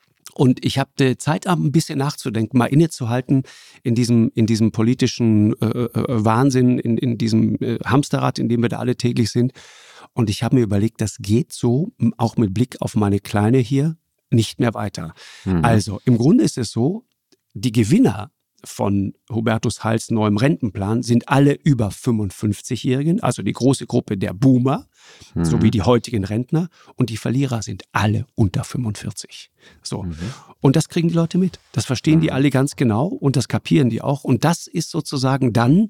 und ich habe Zeit, ein bisschen nachzudenken, mal innezuhalten in diesem, in diesem politischen äh, äh, Wahnsinn, in, in diesem äh, Hamsterrad, in dem wir da alle täglich sind. Und ich habe mir überlegt, das geht so, auch mit Blick auf meine Kleine hier, nicht mehr weiter. Mhm. Also im Grunde ist es so, die Gewinner von Hubertus Heils neuem Rentenplan sind alle über fünfundfünfzigjährigen, also die große Gruppe der Boomer, mhm. sowie die heutigen Rentner, und die Verlierer sind alle unter fünfundvierzig. So. Mhm. Und das kriegen die Leute mit. Das verstehen mhm. die alle ganz genau und das kapieren die auch. Und das ist sozusagen dann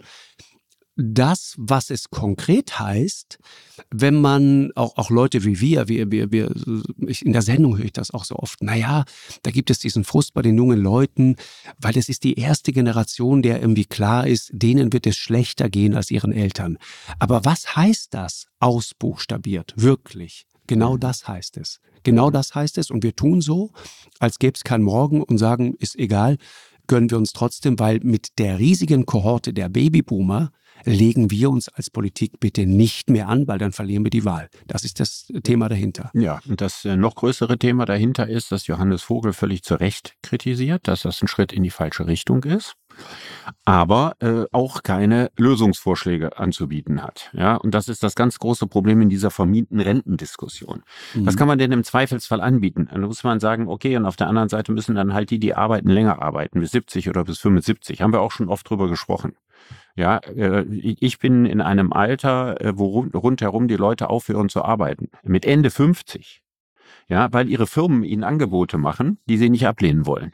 das, was es konkret heißt, wenn man auch, auch Leute wie wir, wir, wir, wir ich, in der Sendung höre ich das auch so oft, naja, da gibt es diesen Frust bei den jungen Leuten, weil es ist die erste Generation, der irgendwie klar ist, denen wird es schlechter gehen als ihren Eltern. Aber was heißt das, ausbuchstabiert, wirklich? Genau das heißt es. Genau das heißt es und wir tun so, als gäbe es kein Morgen und sagen, ist egal, gönnen wir uns trotzdem, weil mit der riesigen Kohorte der Babyboomer legen wir uns als Politik bitte nicht mehr an, weil dann verlieren wir die Wahl. Das ist das Thema dahinter. Ja, und das äh, noch größere Thema dahinter ist, dass Johannes Vogel völlig zu Recht kritisiert, dass das ein Schritt in die falsche Richtung ist. aber äh, auch keine Lösungsvorschläge anzubieten hat. Ja, und das ist das ganz große Problem in dieser vermienten Rentendiskussion. Mhm. Was kann man denn im Zweifelsfall anbieten? Dann muss man sagen, okay, und auf der anderen Seite müssen dann halt die, die arbeiten, länger arbeiten, bis siebzig oder bis fünfundsiebzig. Haben wir auch schon oft drüber gesprochen. Ja, äh, ich bin in einem Alter, äh, wo rund, rundherum die Leute aufhören zu arbeiten. Mit Ende fünfzig. Ja, weil ihre Firmen ihnen Angebote machen, die sie nicht ablehnen wollen.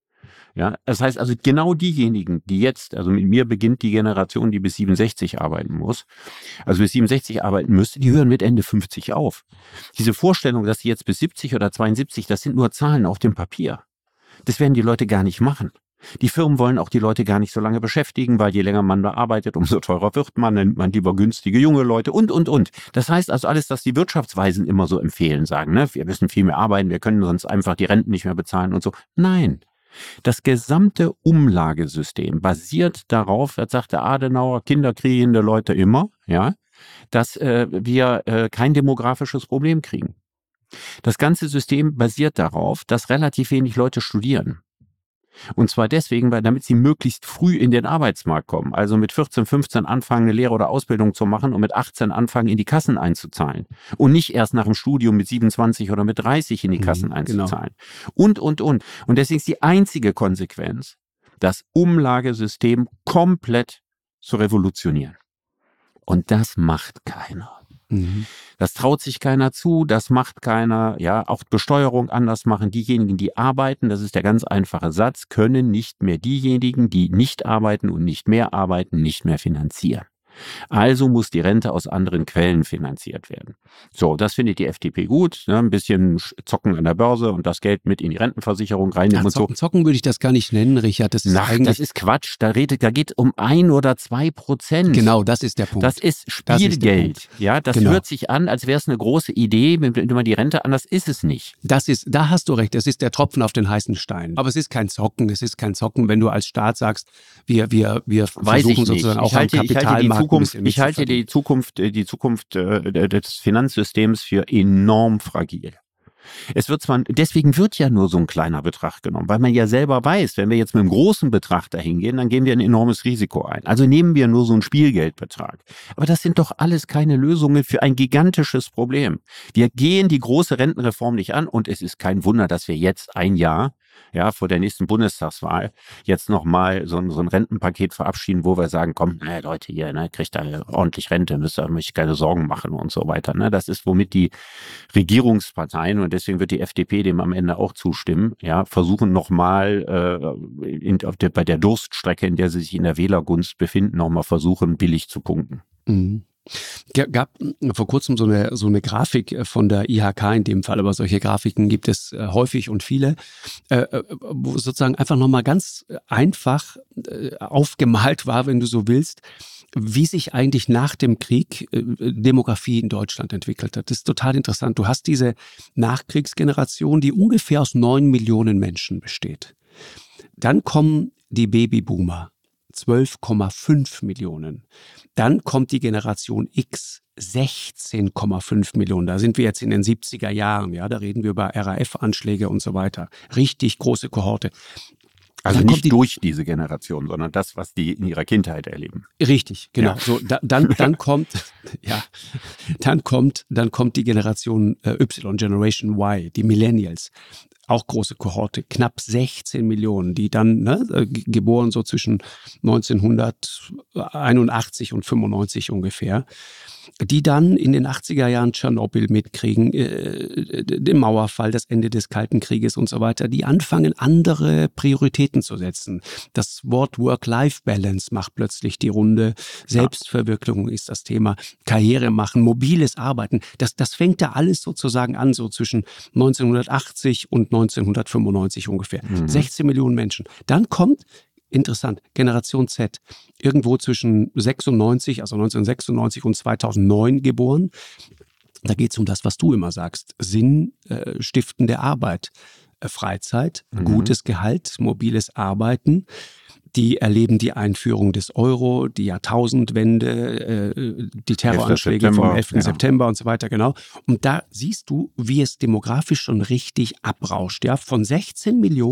Ja, das heißt also genau diejenigen, die jetzt, also mit mir beginnt die Generation, die bis siebenundsechzig arbeiten muss, also bis siebenundsechzig arbeiten müsste, die hören mit Ende fünfzig auf. Diese Vorstellung, dass sie jetzt bis siebzig oder zweiundsiebzig, das sind nur Zahlen auf dem Papier. Das werden die Leute gar nicht machen. Die Firmen wollen auch die Leute gar nicht so lange beschäftigen, weil je länger man da arbeitet, umso teurer wird man, dann nimmt man lieber günstige junge Leute und, und, und. Das heißt also alles, was die Wirtschaftsweisen immer so empfehlen, sagen, ne, wir müssen viel mehr arbeiten, wir können sonst einfach die Renten nicht mehr bezahlen und so. Nein. Das gesamte Umlagesystem basiert darauf, das sagt der Adenauer, Kinder kriegende Leute immer, ja, dass äh, wir äh, kein demografisches Problem kriegen. Das ganze System basiert darauf, dass relativ wenig Leute studieren. Und zwar deswegen, weil damit sie möglichst früh in den Arbeitsmarkt kommen. Also mit vierzehn, fünfzehn anfangen, eine Lehre oder Ausbildung zu machen und mit achtzehn anfangen, in die Kassen einzuzahlen. Und nicht erst nach dem Studium mit siebenundzwanzig oder mit dreißig in die Kassen mhm, einzuzahlen. Genau. Und, und, und. Und deswegen ist die einzige Konsequenz, das Umlagesystem komplett zu revolutionieren. Und das macht keiner. Mhm. Das traut sich keiner zu, das macht keiner, ja, auch Besteuerung anders machen. Diejenigen, die arbeiten, das ist der ganz einfache Satz, können nicht mehr diejenigen, die nicht arbeiten und nicht mehr arbeiten, nicht mehr finanzieren. Also muss die Rente aus anderen Quellen finanziert werden. So, das findet die F D P gut, ne? Ein bisschen zocken an der Börse und das Geld mit in die Rentenversicherung reinnehmen und zocken, so. Zocken würde ich das gar nicht nennen, Richard. Das ist Na, eigentlich das ist Quatsch. Da redet, da geht um ein oder zwei Prozent. Genau, das ist der Punkt. Das ist Spielgeld. Das ist ja, das genau. hört sich an, als wäre es eine große Idee, wenn man die Rente an, das ist es nicht. Das ist, da hast du recht. Das ist der Tropfen auf den heißen Stein. Aber es ist kein Zocken. Es ist kein Zocken, wenn du als Staat sagst, wir, wir, wir Weiß versuchen sozusagen auch halte, am Kapitalmarkt. Ich halte die Zukunft, die Zukunft äh, des Finanzsystems für enorm fragil. Es wird zwar, deswegen wird ja nur so ein kleiner Betrag genommen, weil man ja selber weiß, wenn wir jetzt mit einem großen Betrag dahin gehen, dann gehen wir ein enormes Risiko ein. Also nehmen wir nur so einen Spielgeldbetrag. Aber das sind doch alles keine Lösungen für ein gigantisches Problem. Wir gehen die große Rentenreform nicht an und es ist kein Wunder, dass wir jetzt ein Jahr ja, vor der nächsten Bundestagswahl jetzt nochmal so, ein, so ein Rentenpaket verabschieden, wo wir sagen, komm, ne, Leute, hier, ne, kriegt ihr ordentlich Rente, müsst ihr euch keine Sorgen machen und so weiter. Ne? Das ist, womit die Regierungsparteien, und deswegen wird die F D P dem am Ende auch zustimmen, ja, versuchen nochmal äh, in, auf der, bei der Durststrecke, in der sie sich in der Wählergunst befinden, nochmal versuchen, billig zu punkten. Mhm. Gab vor kurzem so eine, so eine Grafik von der I H K in dem Fall, aber solche Grafiken gibt es äh, häufig und viele, äh, wo sozusagen einfach nochmal ganz einfach äh, aufgemalt war, wenn du so willst, wie sich eigentlich nach dem Krieg äh, Demografie in Deutschland entwickelt hat. Das ist total interessant. Du hast diese Nachkriegsgeneration, die ungefähr aus neun Millionen Menschen besteht. Dann kommen die Babyboomer. zwölf Komma fünf Millionen. Dann kommt die Generation X, sechzehn Komma fünf Millionen. Da sind wir jetzt in den siebziger Jahren. Ja, da reden wir über R A F-Anschläge und so weiter. Richtig große Kohorte. Also nicht die, durch diese Generation, sondern das, was die in ihrer Kindheit erleben. Richtig, genau. Ja. So, da, dann, dann kommt, ja, dann kommt, dann kommt die Generation äh, Y, Generation Y, die Millennials. Auch große Kohorte, knapp sechzehn Millionen, die dann, ne, geboren so zwischen neunzehnhunderteinundachtzig und fünfundneunzig ungefähr, die dann in den achtziger Jahren Tschernobyl mitkriegen, äh, den Mauerfall, das Ende des Kalten Krieges und so weiter, die anfangen, andere Prioritäten zu setzen. Das Wort Work-Life-Balance macht plötzlich die Runde. Selbstverwirklichung ist das Thema. Karriere machen, mobiles Arbeiten. Das, das fängt da alles sozusagen an, so zwischen neunzehnhundertachtzig und neunzehnhundertfünfundneunzig ungefähr. Mhm. sechzehn Millionen Menschen. Dann kommt, interessant, Generation Z, irgendwo zwischen sechsundneunzig, also neunzehnhundertsechsundneunzig und zweitausendneun geboren. Da geht es um das, was du immer sagst, sinnstiftende Arbeit, Freizeit, mhm. gutes Gehalt, mobiles Arbeiten. Die erleben die Einführung des Euro, die Jahrtausendwende, äh, die Terroranschläge vom elften September und so weiter, genau. Und da siehst du, wie es demografisch schon richtig abrauscht. Ja? Von sechzehn Millionen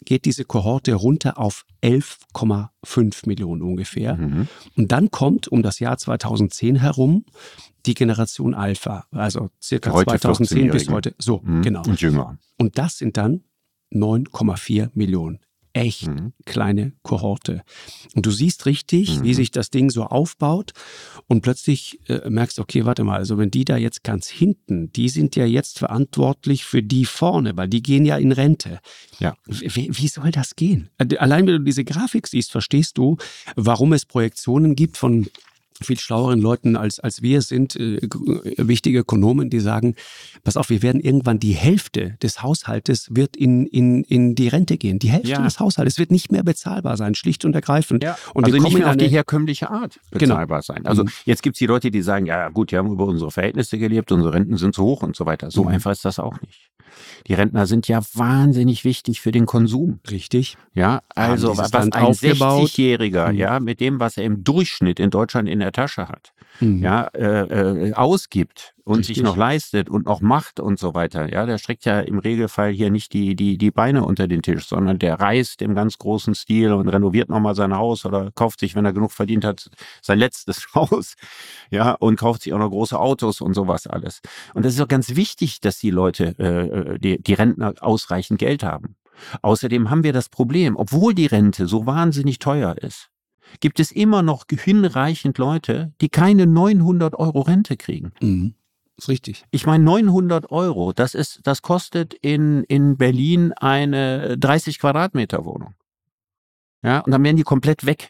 geht diese Kohorte runter auf elf Komma fünf Millionen ungefähr. Mhm. Und dann kommt um das Jahr zweitausendzehn herum die Generation Alpha, also circa heute zweitausendzehn bis heute. So, mhm. genau. Und jünger. Und das sind dann neun Komma vier Millionen. Echt mhm. kleine Kohorte. Und du siehst richtig, mhm. wie sich das Ding so aufbaut und plötzlich äh, merkst, okay, warte mal, also wenn die da jetzt ganz hinten, die sind ja jetzt verantwortlich für die vorne, weil die gehen ja in Rente. Ja. Wie, wie soll das gehen? Allein wenn du diese Grafik siehst, verstehst du, warum es Projektionen gibt von viel schlaueren Leuten als, als wir sind, äh, wichtige Ökonomen, die sagen, pass auf, wir werden irgendwann die Hälfte des Haushaltes wird in, in, in die Rente gehen. Die Hälfte ja. des Haushaltes wird nicht mehr bezahlbar sein, schlicht und ergreifend. Ja. Und also wir nicht mehr auf eine, die herkömmliche Art bezahlbar genau. sein. Also mhm. jetzt gibt es die Leute, die sagen, ja gut, wir haben über unsere Verhältnisse gelebt, unsere Renten sind zu hoch und so weiter. So mhm. einfach ist das auch nicht. Die Rentner sind ja wahnsinnig wichtig für den Konsum. Richtig. Ja, also was ein sechzigjähriger, mhm. ja, mit dem, was er im Durchschnitt in Deutschland in der Tasche hat, mhm. ja, äh, äh, ausgibt und Richtig. sich noch leistet und noch macht und so weiter. Ja, der streckt ja im Regelfall hier nicht die, die, die Beine unter den Tisch, sondern der reist im ganz großen Stil und renoviert nochmal sein Haus oder kauft sich, wenn er genug verdient hat, sein letztes Haus. Ja, und kauft sich auch noch große Autos und sowas alles. Und das ist auch ganz wichtig, dass die Leute, äh, die, die Rentner ausreichend Geld haben. Außerdem haben wir das Problem, obwohl die Rente so wahnsinnig teuer ist, gibt es immer noch hinreichend Leute, die keine neunhundert Euro Rente kriegen. Mhm. Das ist richtig. Ich meine, neunhundert Euro, das ist, das kostet in, in Berlin eine dreißig Quadratmeter Wohnung. Ja, und dann werden die komplett weg.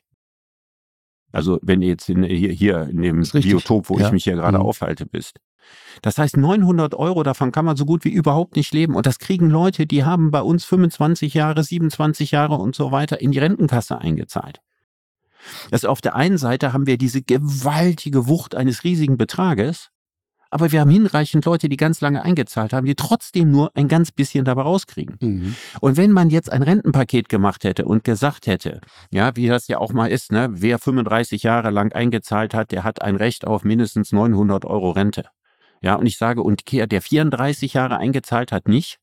Also, wenn ihr jetzt in, hier, hier in dem Biotop, wo ja. ich mich hier gerade mhm. aufhalte, bist. Das heißt, neunhundert Euro, davon kann man so gut wie überhaupt nicht leben. Und das kriegen Leute, die haben bei uns fünfundzwanzig Jahre, siebenundzwanzig Jahre und so weiter in die Rentenkasse eingezahlt. Also auf der einen Seite haben wir diese gewaltige Wucht eines riesigen Betrages, aber wir haben hinreichend Leute, die ganz lange eingezahlt haben, die trotzdem nur ein ganz bisschen dabei rauskriegen. Mhm. Und wenn man jetzt ein Rentenpaket gemacht hätte und gesagt hätte, ja, wie das ja auch mal ist, ne, wer fünfunddreißig Jahre lang eingezahlt hat, der hat ein Recht auf mindestens neunhundert Euro Rente. Ja, und ich sage, und der vierunddreißig Jahre eingezahlt hat, nicht.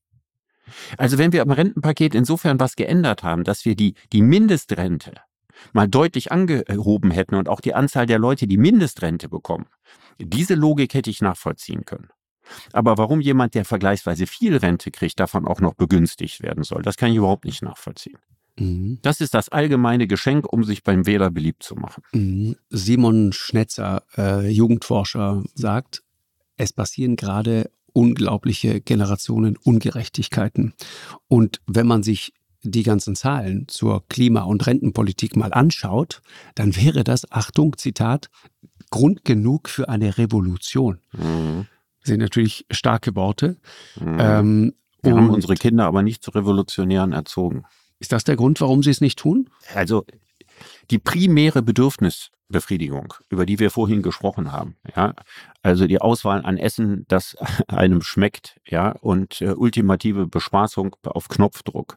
Also wenn wir am Rentenpaket insofern was geändert haben, dass wir die, die Mindestrente mal deutlich angehoben hätten und auch die Anzahl der Leute, die Mindestrente bekommen, diese Logik hätte ich nachvollziehen können. Aber warum jemand, der vergleichsweise viel Rente kriegt, davon auch noch begünstigt werden soll, das kann ich überhaupt nicht nachvollziehen. Mhm. Das ist das allgemeine Geschenk, um sich beim Wähler beliebt zu machen. Mhm. Simon Schnetzer, äh, Jugendforscher, sagt, es passieren gerade unglaubliche Generationenungerechtigkeiten. Und wenn man sich die ganzen Zahlen zur Klima- und Rentenpolitik mal anschaut, dann wäre das, Achtung, Zitat, Grund genug für eine Revolution. Mhm. Das sind natürlich starke Worte. Mhm. Ähm, Wir haben unsere Kinder aber nicht zu Revolutionären erzogen. Ist das der Grund, warum sie es nicht tun? Also die primäre Bedürfnisbefriedigung, über die wir vorhin gesprochen haben, ja, also die Auswahl an Essen, das einem schmeckt, ja, und äh, ultimative Bespaßung auf Knopfdruck,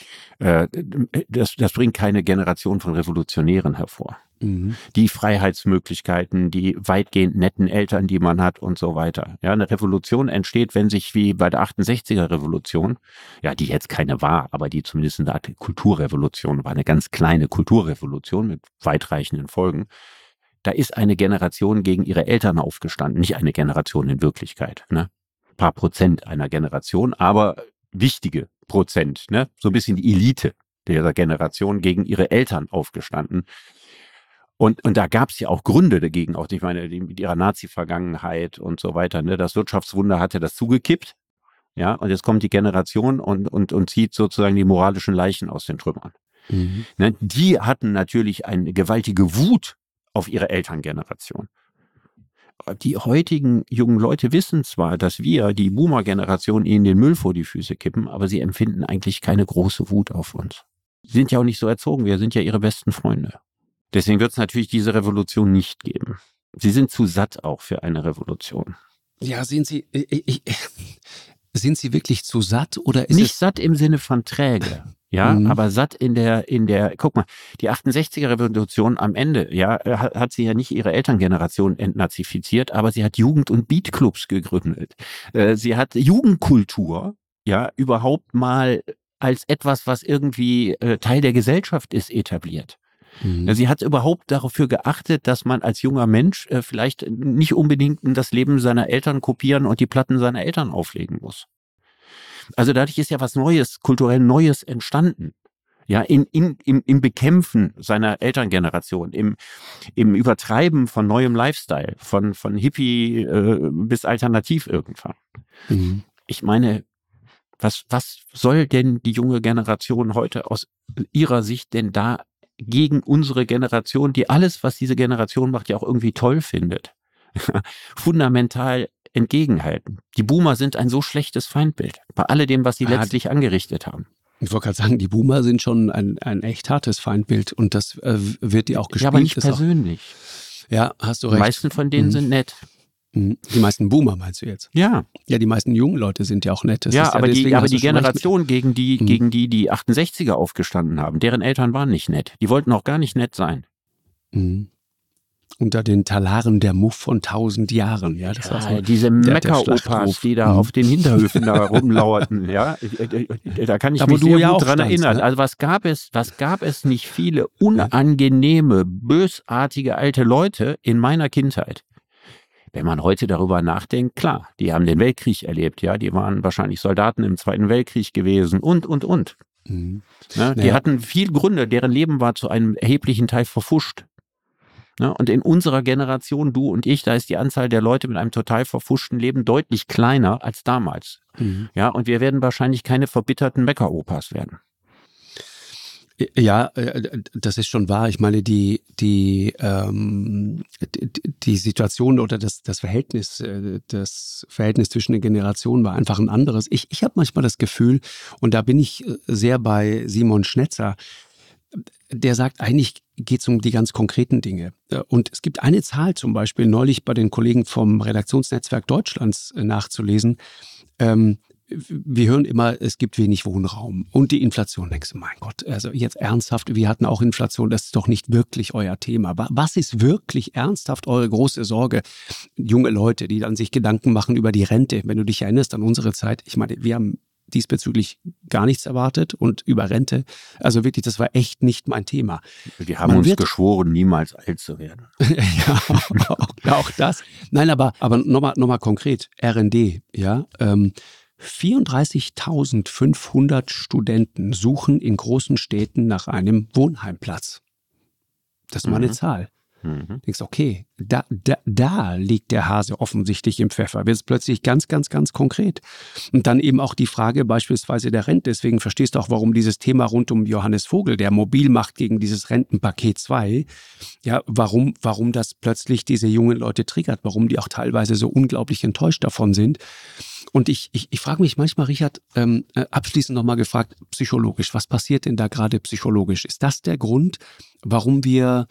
äh, das, das bringt keine Generation von Revolutionären hervor. Mhm. Die Freiheitsmöglichkeiten, die weitgehend netten Eltern, die man hat und so weiter. Ja, eine Revolution entsteht, wenn sich wie bei der achtundsechziger Revolution, ja, die jetzt keine war, aber die zumindest eine Art Kulturrevolution war, eine ganz kleine Kulturrevolution mit weitreichenden Folgen. Da ist eine Generation gegen ihre Eltern aufgestanden, nicht eine Generation in Wirklichkeit, ne? Ein paar Prozent einer Generation, aber wichtige Prozent, ne? So ein bisschen die Elite dieser Generation gegen ihre Eltern aufgestanden. Und, und da gab es ja auch Gründe dagegen, auch ich meine, die, mit ihrer Nazi-Vergangenheit und so weiter. Ne? Das Wirtschaftswunder hatte das zugekippt. Ja, und jetzt kommt die Generation und, und, und zieht sozusagen die moralischen Leichen aus den Trümmern. Mhm. Ne? Die hatten natürlich eine gewaltige Wut auf ihre Elterngeneration. Die heutigen jungen Leute wissen zwar, dass wir, die Boomer-Generation, ihnen den Müll vor die Füße kippen, aber sie empfinden eigentlich keine große Wut auf uns. Sie sind ja auch nicht so erzogen, wir sind ja ihre besten Freunde. Deswegen wird es natürlich diese Revolution nicht geben. Sie sind zu satt auch für eine Revolution. Ja, sind Sie, ich, ich, sind Sie wirklich zu satt oder ist nicht es satt im Sinne von träge, ja, mhm. aber satt in der, in der, guck mal, die achtundsechziger Revolution am Ende, ja, hat, hat sie ja nicht ihre Elterngeneration entnazifiziert, aber sie hat Jugend- und Beatclubs gegründet. Äh, sie hat Jugendkultur, ja, überhaupt mal als etwas, was irgendwie äh, Teil der Gesellschaft ist, etabliert. Mhm. Sie hat überhaupt dafür geachtet, dass man als junger Mensch äh, vielleicht nicht unbedingt das Leben seiner Eltern kopieren und die Platten seiner Eltern auflegen muss. Also dadurch ist ja was Neues, kulturell Neues entstanden. Ja, in, in, im, im Bekämpfen seiner Elterngeneration, im, im Übertreiben von neuem Lifestyle, von, von Hippie äh, bis alternativ irgendwann. Mhm. Ich meine, was, was soll denn die junge Generation heute aus ihrer Sicht denn da gegen unsere Generation, die alles, was diese Generation macht, ja auch irgendwie toll findet, fundamental entgegenhalten? Die Boomer sind ein so schlechtes Feindbild, bei alledem, was sie ah, letztlich angerichtet haben. Ich wollte gerade sagen, die Boomer sind schon ein, ein echt hartes Feindbild und das äh, wird dir auch gespielt. Ja, aber nicht persönlich. Auch, ja, hast du recht. Die meisten von denen mhm. sind nett. Die meisten Boomer meinst du jetzt? Ja. Ja, die meisten jungen Leute sind ja auch nett. Das ja, ist aber ja die, aber die Generation, gegen die, mhm. gegen die die achtundsechziger aufgestanden haben, deren Eltern waren nicht nett. Die wollten auch gar nicht nett sein. Mhm. Unter den Talaren der Muff von tausend Jahren. Ja, das ja, war so diese Mecker-Opas, die da mhm. auf den Hinterhöfen da rumlauerten. Ja, da kann ich da, mich sehr ja gut dran standst, erinnern. Ne? Also was gab es, was gab es nicht viele unangenehme, bösartige alte Leute in meiner Kindheit? Wenn man heute darüber nachdenkt, klar, die haben den Weltkrieg erlebt, ja, die waren wahrscheinlich Soldaten im Zweiten Weltkrieg gewesen und, und, und. Mhm. Ja, die naja. hatten viel Gründe, deren Leben war zu einem erheblichen Teil verfuscht. Ja, und in unserer Generation, du und ich, da ist die Anzahl der Leute mit einem total verfuschten Leben deutlich kleiner als damals. Mhm. Ja, und wir werden wahrscheinlich keine verbitterten Mecker-Opas werden. Ja, das ist schon wahr. Ich meine, die, die, ähm, die Situation oder das, das Verhältnis, das Verhältnis zwischen den Generationen war einfach ein anderes. Ich, ich habe manchmal das Gefühl, und da bin ich sehr bei Simon Schnetzer, der sagt, eigentlich geht es um die ganz konkreten Dinge. Und es gibt eine Zahl zum Beispiel, neulich bei den Kollegen vom Redaktionsnetzwerk Deutschlands nachzulesen. Ähm, Wir hören immer, es gibt wenig Wohnraum und die Inflation. Denkst du, mein Gott, also jetzt ernsthaft, wir hatten auch Inflation, das ist doch nicht wirklich euer Thema. Was ist wirklich ernsthaft eure große Sorge? Junge Leute, die dann sich Gedanken machen über die Rente. Wenn du dich erinnerst an unsere Zeit, ich meine, wir haben diesbezüglich gar nichts erwartet und über Rente, also wirklich, das war echt nicht mein Thema. Wir haben Man uns wird, geschworen, niemals alt zu werden. ja, auch, auch das. Nein, aber, aber nochmal noch mal konkret, R and D, ja, ähm, vierunddreißigtausendfünfhundert Studenten suchen in großen Städten nach einem Wohnheimplatz. Das ist mal eine mhm. Zahl. Mhm. Du denkst, okay, da, da, da liegt der Hase offensichtlich im Pfeffer. Wird es plötzlich ganz, ganz, ganz konkret. Und dann eben auch die Frage beispielsweise der Rente. Deswegen verstehst du auch, warum dieses Thema rund um Johannes Vogel, der mobil macht gegen dieses Rentenpaket zwei, ja, warum, warum das plötzlich diese jungen Leute triggert, warum die auch teilweise so unglaublich enttäuscht davon sind. Und ich, ich, ich frage mich manchmal, Richard, ähm, abschließend nochmal gefragt, psychologisch, was passiert denn da gerade psychologisch? Ist das der Grund, warum wir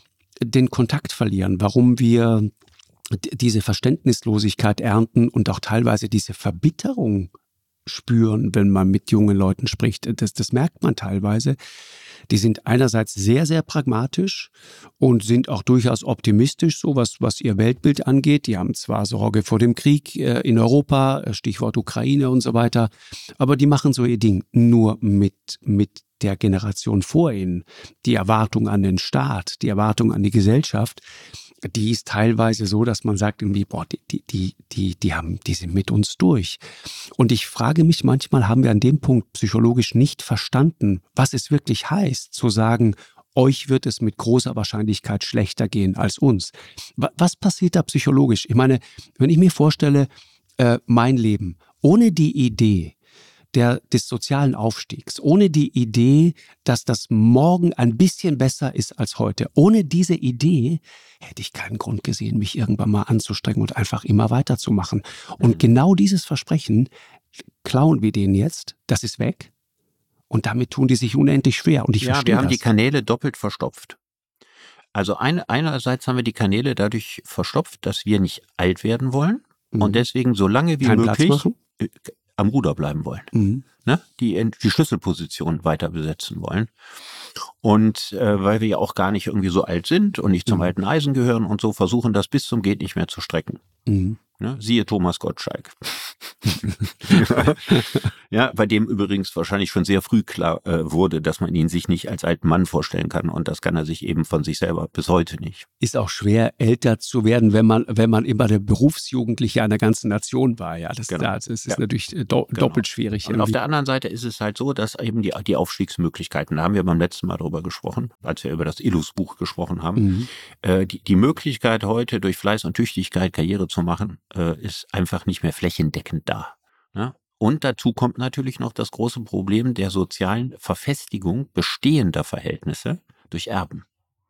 den Kontakt verlieren, warum wir diese Verständnislosigkeit ernten und auch teilweise diese Verbitterung spüren, wenn man mit jungen Leuten spricht? Das, das merkt man teilweise. Die sind einerseits sehr, sehr pragmatisch und sind auch durchaus optimistisch, so was, was ihr Weltbild angeht. Die haben zwar Sorge vor dem Krieg äh, in Europa, Stichwort Ukraine und so weiter, aber die machen so ihr Ding. Nur mit, mit der Generation vor ihnen, die Erwartung an den Staat, die Erwartung an die Gesellschaft, die ist teilweise so, dass man sagt irgendwie, boah, die, die, die, die, die haben, die sind mit uns durch. Und ich frage mich manchmal, haben wir an dem Punkt psychologisch nicht verstanden, was es wirklich heißt, zu sagen, euch wird es mit großer Wahrscheinlichkeit schlechter gehen als uns. Was passiert da psychologisch? Ich meine, wenn ich mir vorstelle, äh, mein Leben ohne die Idee, Der, des sozialen Aufstiegs, ohne die Idee, dass das morgen ein bisschen besser ist als heute. Ohne diese Idee hätte ich keinen Grund gesehen, mich irgendwann mal anzustrengen und einfach immer weiterzumachen. Und genau dieses Versprechen klauen wir denen jetzt, das ist weg. Und damit tun die sich unendlich schwer. Und ich ja, verstehe wir haben das. die Kanäle doppelt verstopft. Also eine, einerseits haben wir die Kanäle dadurch verstopft, dass wir nicht alt werden wollen mhm. und deswegen so lange wie Keinen möglich am Ruder bleiben wollen, mhm. ne? die, die Schlüsselposition weiter besetzen wollen. Und äh, weil wir ja auch gar nicht irgendwie so alt sind und nicht zum mhm. alten Eisen gehören und so, versuchen das bis zum geht nicht mehr zu strecken. Mhm. Ne? Siehe Thomas Gottschalk. Ja, bei dem übrigens wahrscheinlich schon sehr früh klar äh, wurde, dass man ihn sich nicht als alten Mann vorstellen kann. Und das kann er sich eben von sich selber bis heute nicht. Ist auch schwer, älter zu werden, wenn man, wenn man immer der Berufsjugendliche einer ganzen Nation war. Ja, das, Genau. das ist Ja. natürlich do, Genau. doppelt schwierig. Und auf der anderen Seite ist es halt so, dass eben die, die Aufstiegsmöglichkeiten, da haben wir beim letzten Mal drüber gesprochen, als wir über das Illus-Buch gesprochen haben, Mhm. äh, die, die Möglichkeit heute durch Fleiß und Tüchtigkeit Karriere zu machen, äh, ist einfach nicht mehr flächendeckend da. Ne? Und dazu kommt natürlich noch das große Problem der sozialen Verfestigung bestehender Verhältnisse durch Erben.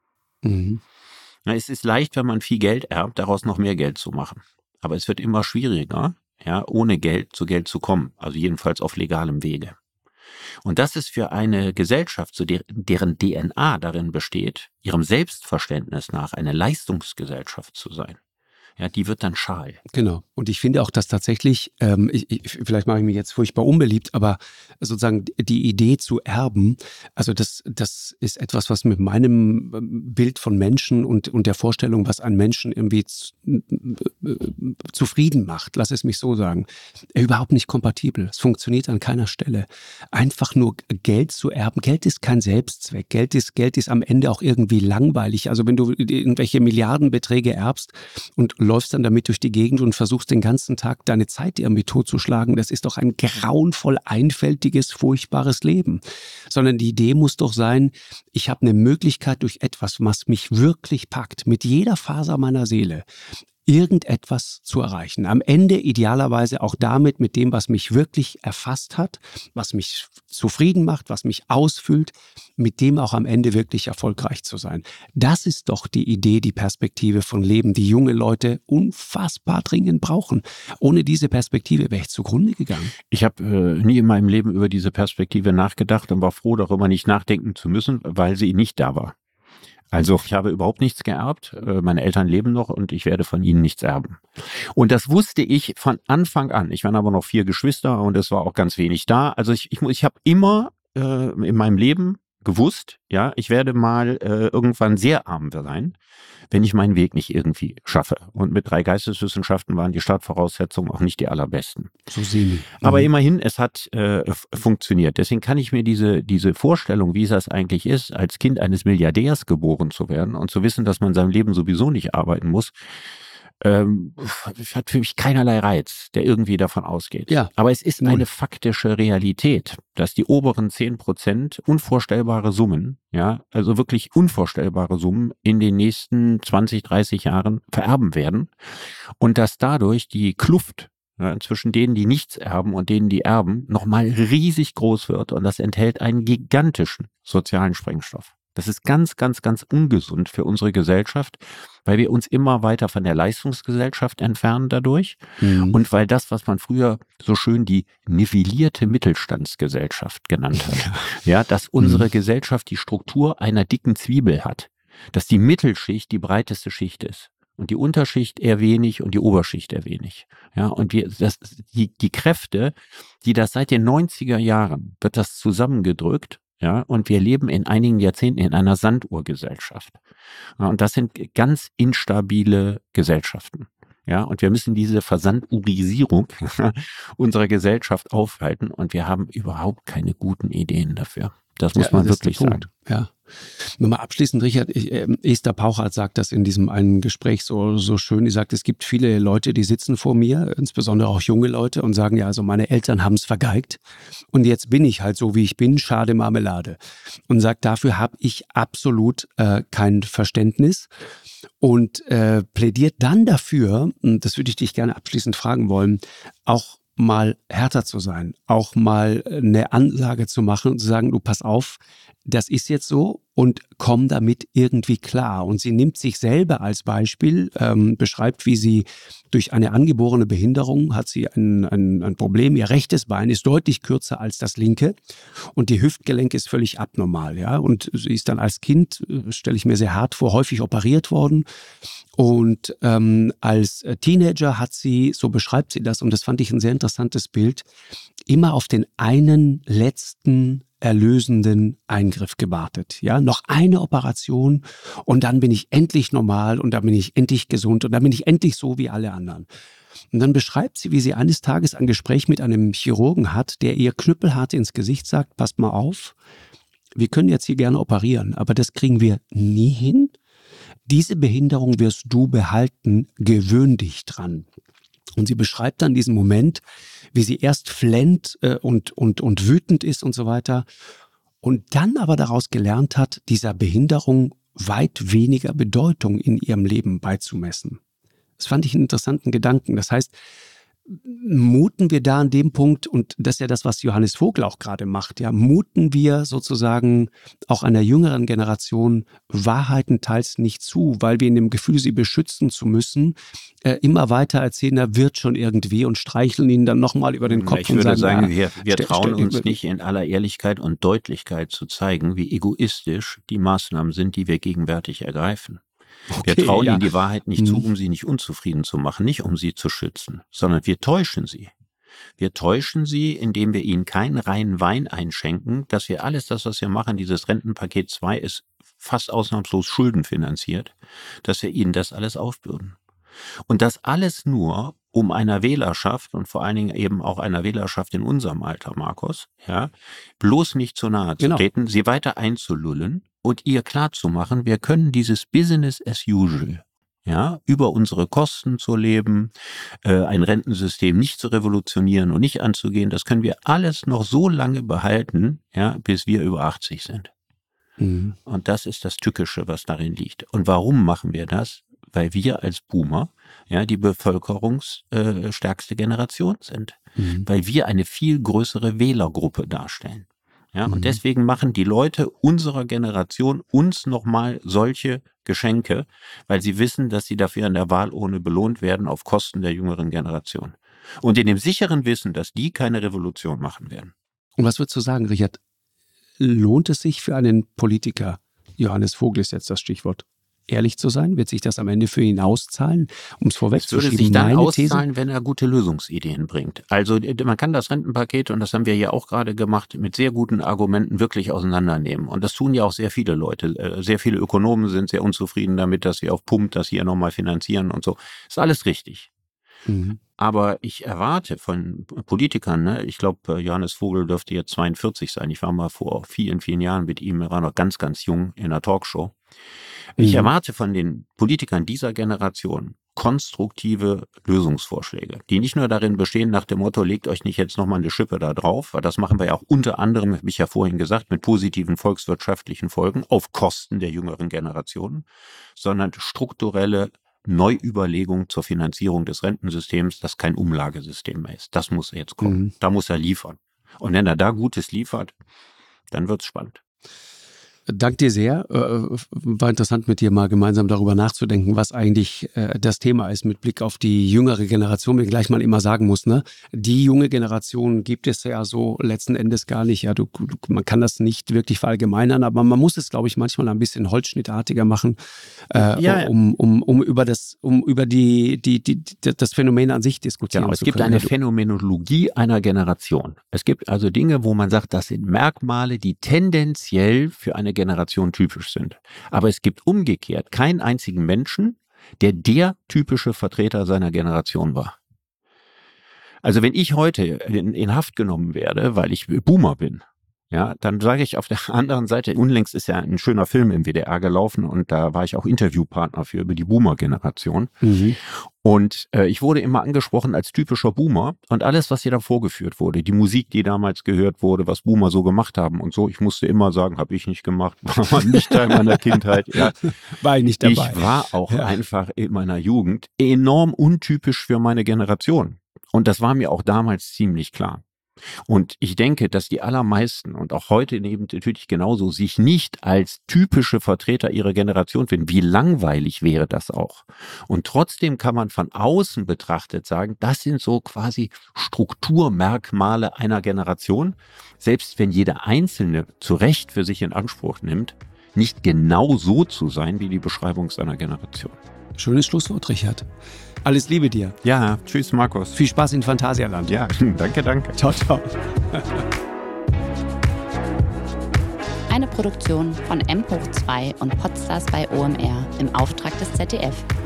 Mhm. Na, es ist leicht, wenn man viel Geld erbt, daraus noch mehr Geld zu machen. Aber es wird immer schwieriger, ja, ohne Geld zu Geld zu kommen. Also jedenfalls auf legalem Wege. Und das ist für eine Gesellschaft, so der, deren D N A darin besteht, ihrem Selbstverständnis nach eine Leistungsgesellschaft zu sein. Ja, die wird dann schal. Genau. Und ich finde auch, dass tatsächlich, ähm, ich, ich, vielleicht mache ich mich jetzt furchtbar unbeliebt, aber sozusagen die Idee zu erben, also das, das ist etwas, was mit meinem Bild von Menschen und, und der Vorstellung, was einen Menschen irgendwie zu, äh, zufrieden macht, lass es mich so sagen, überhaupt nicht kompatibel. Es funktioniert an keiner Stelle. Einfach nur Geld zu erben. Geld ist kein Selbstzweck. Geld ist, Geld ist am Ende auch irgendwie langweilig. Also wenn du irgendwelche Milliardenbeträge erbst und läufst dann damit durch die Gegend und versuchst den ganzen Tag deine Zeit irgendwie totzuschlagen. Das ist doch ein grauenvoll einfältiges, furchtbares Leben. Sondern die Idee muss doch sein, ich habe eine Möglichkeit durch etwas, was mich wirklich packt, mit jeder Faser meiner Seele, irgendetwas zu erreichen. Am Ende idealerweise auch damit, mit dem, was mich wirklich erfasst hat, was mich zufrieden macht, was mich ausfüllt, mit dem auch am Ende wirklich erfolgreich zu sein. Das ist doch die Idee, die Perspektive von Leben, die junge Leute unfassbar dringend brauchen. Ohne diese Perspektive wäre ich zugrunde gegangen. Ich habe äh, nie in meinem Leben über diese Perspektive nachgedacht und war froh, darüber nicht nachdenken zu müssen, weil sie nicht da war. Also ich habe überhaupt nichts geerbt, meine Eltern leben noch und ich werde von ihnen nichts erben. Und das wusste ich von Anfang an. Ich waren aber noch vier Geschwister und es war auch ganz wenig da. Also ich, ich, ich habe immer äh, in meinem Leben gewusst, ja, ich werde mal äh, irgendwann sehr arm sein, wenn ich meinen Weg nicht irgendwie schaffe. Und mit drei Geisteswissenschaften waren die Startvoraussetzungen auch nicht die allerbesten. So semi. Aber Mhm. immerhin, es hat äh, f- funktioniert. Deswegen kann ich mir diese, diese Vorstellung, wie es das eigentlich ist, als Kind eines Milliardärs geboren zu werden und zu wissen, dass man in seinem Leben sowieso nicht arbeiten muss, ähm, hat für mich keinerlei Reiz, der irgendwie davon ausgeht. Ja. Aber es ist Null. eine faktische Realität, dass die oberen zehn Prozent unvorstellbare Summen, ja, also wirklich unvorstellbare Summen in den nächsten zwanzig, dreißig Jahren vererben werden und dass dadurch die Kluft, ja, zwischen denen, die nichts erben und denen, die erben, nochmal riesig groß wird und das enthält einen gigantischen sozialen Sprengstoff. Das ist ganz, ganz, ganz ungesund für unsere Gesellschaft, weil wir uns immer weiter von der Leistungsgesellschaft entfernen dadurch Mhm. und weil das, was man früher so schön die nivellierte Mittelstandsgesellschaft genannt hat, ja, dass unsere Mhm. Gesellschaft die Struktur einer dicken Zwiebel hat, dass die Mittelschicht die breiteste Schicht ist. Und die Unterschicht eher wenig und die Oberschicht eher wenig. Ja, und wir, das, die, die Kräfte, die das seit den neunziger Jahren, wird das zusammengedrückt. Ja, und wir leben in einigen Jahrzehnten in einer Sanduhrgesellschaft. Ja, und das sind ganz instabile Gesellschaften. Ja, und wir müssen diese Versandurisierung unserer Gesellschaft aufhalten und wir haben überhaupt keine guten Ideen dafür. Das muss Ja, man das ist der wirklich sagen. Punkt. Ja. Nochmal abschließend, Richard, ich, äh, Esther Pauchert sagt das in diesem einen Gespräch so, so schön. Die sagt, es gibt viele Leute, die sitzen vor mir, insbesondere auch junge Leute, und sagen, ja, also meine Eltern haben es vergeigt und jetzt bin ich halt so, wie ich bin, schade Marmelade. Und sagt, dafür habe ich absolut äh, kein Verständnis und äh, plädiert dann dafür, und das würde ich dich gerne abschließend fragen wollen, auch mal härter zu sein, auch mal eine Ansage zu machen und zu sagen, du pass auf, das ist jetzt so und komm damit irgendwie klar. Und sie nimmt sich selber als Beispiel, ähm, beschreibt, wie sie durch eine angeborene Behinderung hat sie ein, ein, ein Problem. Ihr rechtes Bein ist deutlich kürzer als das linke und die Hüftgelenk ist völlig abnormal. Ja? Und sie ist dann als Kind, äh, stelle ich mir sehr hart vor, häufig operiert worden. Und ähm, als Teenager hat sie, so beschreibt sie das, und das fand ich ein sehr interessantes Bild, immer auf den einen letzten erlösenden Eingriff gewartet. Ja, noch eine Operation und dann bin ich endlich normal und dann bin ich endlich gesund und dann bin ich endlich so wie alle anderen. Und dann beschreibt sie, wie sie eines Tages ein Gespräch mit einem Chirurgen hat, der ihr knüppelhart ins Gesicht sagt, passt mal auf, wir können jetzt hier gerne operieren, aber das kriegen wir nie hin. Diese Behinderung wirst du behalten, gewöhn dich dran. Und sie beschreibt dann diesen Moment, wie sie erst flennt äh, und, und, und wütend ist und so weiter und dann aber daraus gelernt hat, dieser Behinderung weit weniger Bedeutung in ihrem Leben beizumessen. Das fand ich einen interessanten Gedanken. Das heißt, muten wir da an dem Punkt, und das ist ja das, was Johannes Vogel auch gerade macht, ja, muten wir sozusagen auch einer jüngeren Generation Wahrheiten teils nicht zu, weil wir in dem Gefühl, sie beschützen zu müssen, äh, immer weiter erzählen, er wird schon irgendwie und streicheln ihn dann nochmal über den Kopf. Ich würde und sagen, sagen, wir, wir stell, trauen stell, uns nicht in aller Ehrlichkeit und Deutlichkeit zu zeigen, wie egoistisch die Maßnahmen sind, die wir gegenwärtig ergreifen. Wir okay, trauen ja. ihnen die Wahrheit nicht mhm. zu, um sie nicht unzufrieden zu machen, nicht um sie zu schützen, sondern wir täuschen sie. Wir täuschen sie, indem wir ihnen keinen reinen Wein einschenken, dass wir alles das, was wir machen, dieses Rentenpaket zwei ist fast ausnahmslos schuldenfinanziert, dass wir ihnen das alles aufbürden. Und das alles nur, um einer Wählerschaft und vor allen Dingen eben auch einer Wählerschaft in unserem Alter, Markus, ja, bloß nicht zu nahe zu Genau. treten, sie weiter einzulullen und ihr klarzumachen, wir können dieses Business as usual, ja, über unsere Kosten zu leben, äh, ein Rentensystem nicht zu revolutionieren und nicht anzugehen, das können wir alles noch so lange behalten, ja, bis wir über achtzig sind. Mhm. Und das ist das Tückische, was darin liegt. Und warum machen wir das? Weil wir als Boomer ja die bevölkerungsstärkste Generation sind. Mhm. Weil wir eine viel größere Wählergruppe darstellen. Ja, mhm. Und deswegen machen die Leute unserer Generation uns nochmal solche Geschenke, weil sie wissen, dass sie dafür in der Wahl ohne belohnt werden auf Kosten der jüngeren Generation. Und in dem sicheren Wissen, dass die keine Revolution machen werden. Und was würdest du sagen, Richard? Lohnt es sich für einen Politiker, Johannes Vogel ist jetzt das Stichwort, ehrlich zu sein? Wird sich das am Ende für ihn auszahlen? Um es vorwegzuschieben, es würde sich dann meine auszahlen, These, wenn er gute Lösungsideen bringt. Also man kann das Rentenpaket, und das haben wir ja auch gerade gemacht, mit sehr guten Argumenten wirklich auseinandernehmen. Und das tun ja auch sehr viele Leute. Sehr viele Ökonomen sind sehr unzufrieden damit, dass sie auf Pump das hier nochmal finanzieren und so. Ist alles richtig. Mhm. Aber ich erwarte von Politikern, ne, ich glaube, Johannes Vogel dürfte jetzt zweiundvierzig sein. Ich war mal vor vielen, vielen Jahren mit ihm, er war noch ganz, ganz jung in einer Talkshow. Ich mhm. erwarte von den Politikern dieser Generation konstruktive Lösungsvorschläge, die nicht nur darin bestehen nach dem Motto, legt euch nicht jetzt nochmal eine Schippe da drauf, weil das machen wir ja auch unter anderem, habe ich ja vorhin gesagt, mit positiven volkswirtschaftlichen Folgen auf Kosten der jüngeren Generationen, sondern strukturelle Neuüberlegung zur Finanzierung des Rentensystems, das kein Umlagesystem mehr ist. Das muss er jetzt kommen. Mhm. Da muss er liefern. Und wenn er da Gutes liefert, dann wird's spannend. Dank dir sehr. War interessant, mit dir mal gemeinsam darüber nachzudenken, was eigentlich das Thema ist mit Blick auf die jüngere Generation, wenn ich gleich mal immer sagen muss, ne? Die junge Generation gibt es ja so letzten Endes gar nicht. Ja, du, du, man kann das nicht wirklich verallgemeinern, aber man muss es, glaube ich, manchmal ein bisschen holzschnittartiger machen, äh, ja, um, um, um über das, um über die, die, die, die, das Phänomen an sich diskutieren genau, zu können. Es gibt eine Phänomenologie einer Generation. Es gibt also Dinge, wo man sagt, das sind Merkmale, die tendenziell für eine Generation typisch sind. Aber es gibt umgekehrt keinen einzigen Menschen, der der typische Vertreter seiner Generation war. Also wenn ich heute in, in Haft genommen werde, weil ich Boomer bin, ja, dann sage ich auf der anderen Seite, unlängst ist ja ein schöner Film im W D R gelaufen und da war ich auch Interviewpartner für über die Boomer-Generation. Mhm. Und äh, ich wurde immer angesprochen als typischer Boomer und alles, was hier da vorgeführt wurde, die Musik, die damals gehört wurde, was Boomer so gemacht haben und so, ich musste immer sagen, habe ich nicht gemacht, war nicht Teil meiner Kindheit. Ja. War ich nicht dabei. Ich war auch ja. einfach in meiner Jugend enorm untypisch für meine Generation. Und das war mir auch damals ziemlich klar. Und ich denke, dass die allermeisten und auch heute neben natürlich genauso sich nicht als typische Vertreter ihrer Generation finden. Wie langweilig wäre das auch? Und trotzdem kann man von außen betrachtet sagen, das sind so quasi Strukturmerkmale einer Generation, selbst wenn jeder Einzelne zu Recht für sich in Anspruch nimmt, nicht genau so zu sein wie die Beschreibung seiner Generation. Schönes Schlusswort, Richard. Alles Liebe dir. Ja, tschüss Markus. Viel Spaß in Phantasialand. Ja, danke, danke. Ciao, ciao. Eine Produktion von M hoch zwei und Podstars bei O M R im Auftrag des Z D F.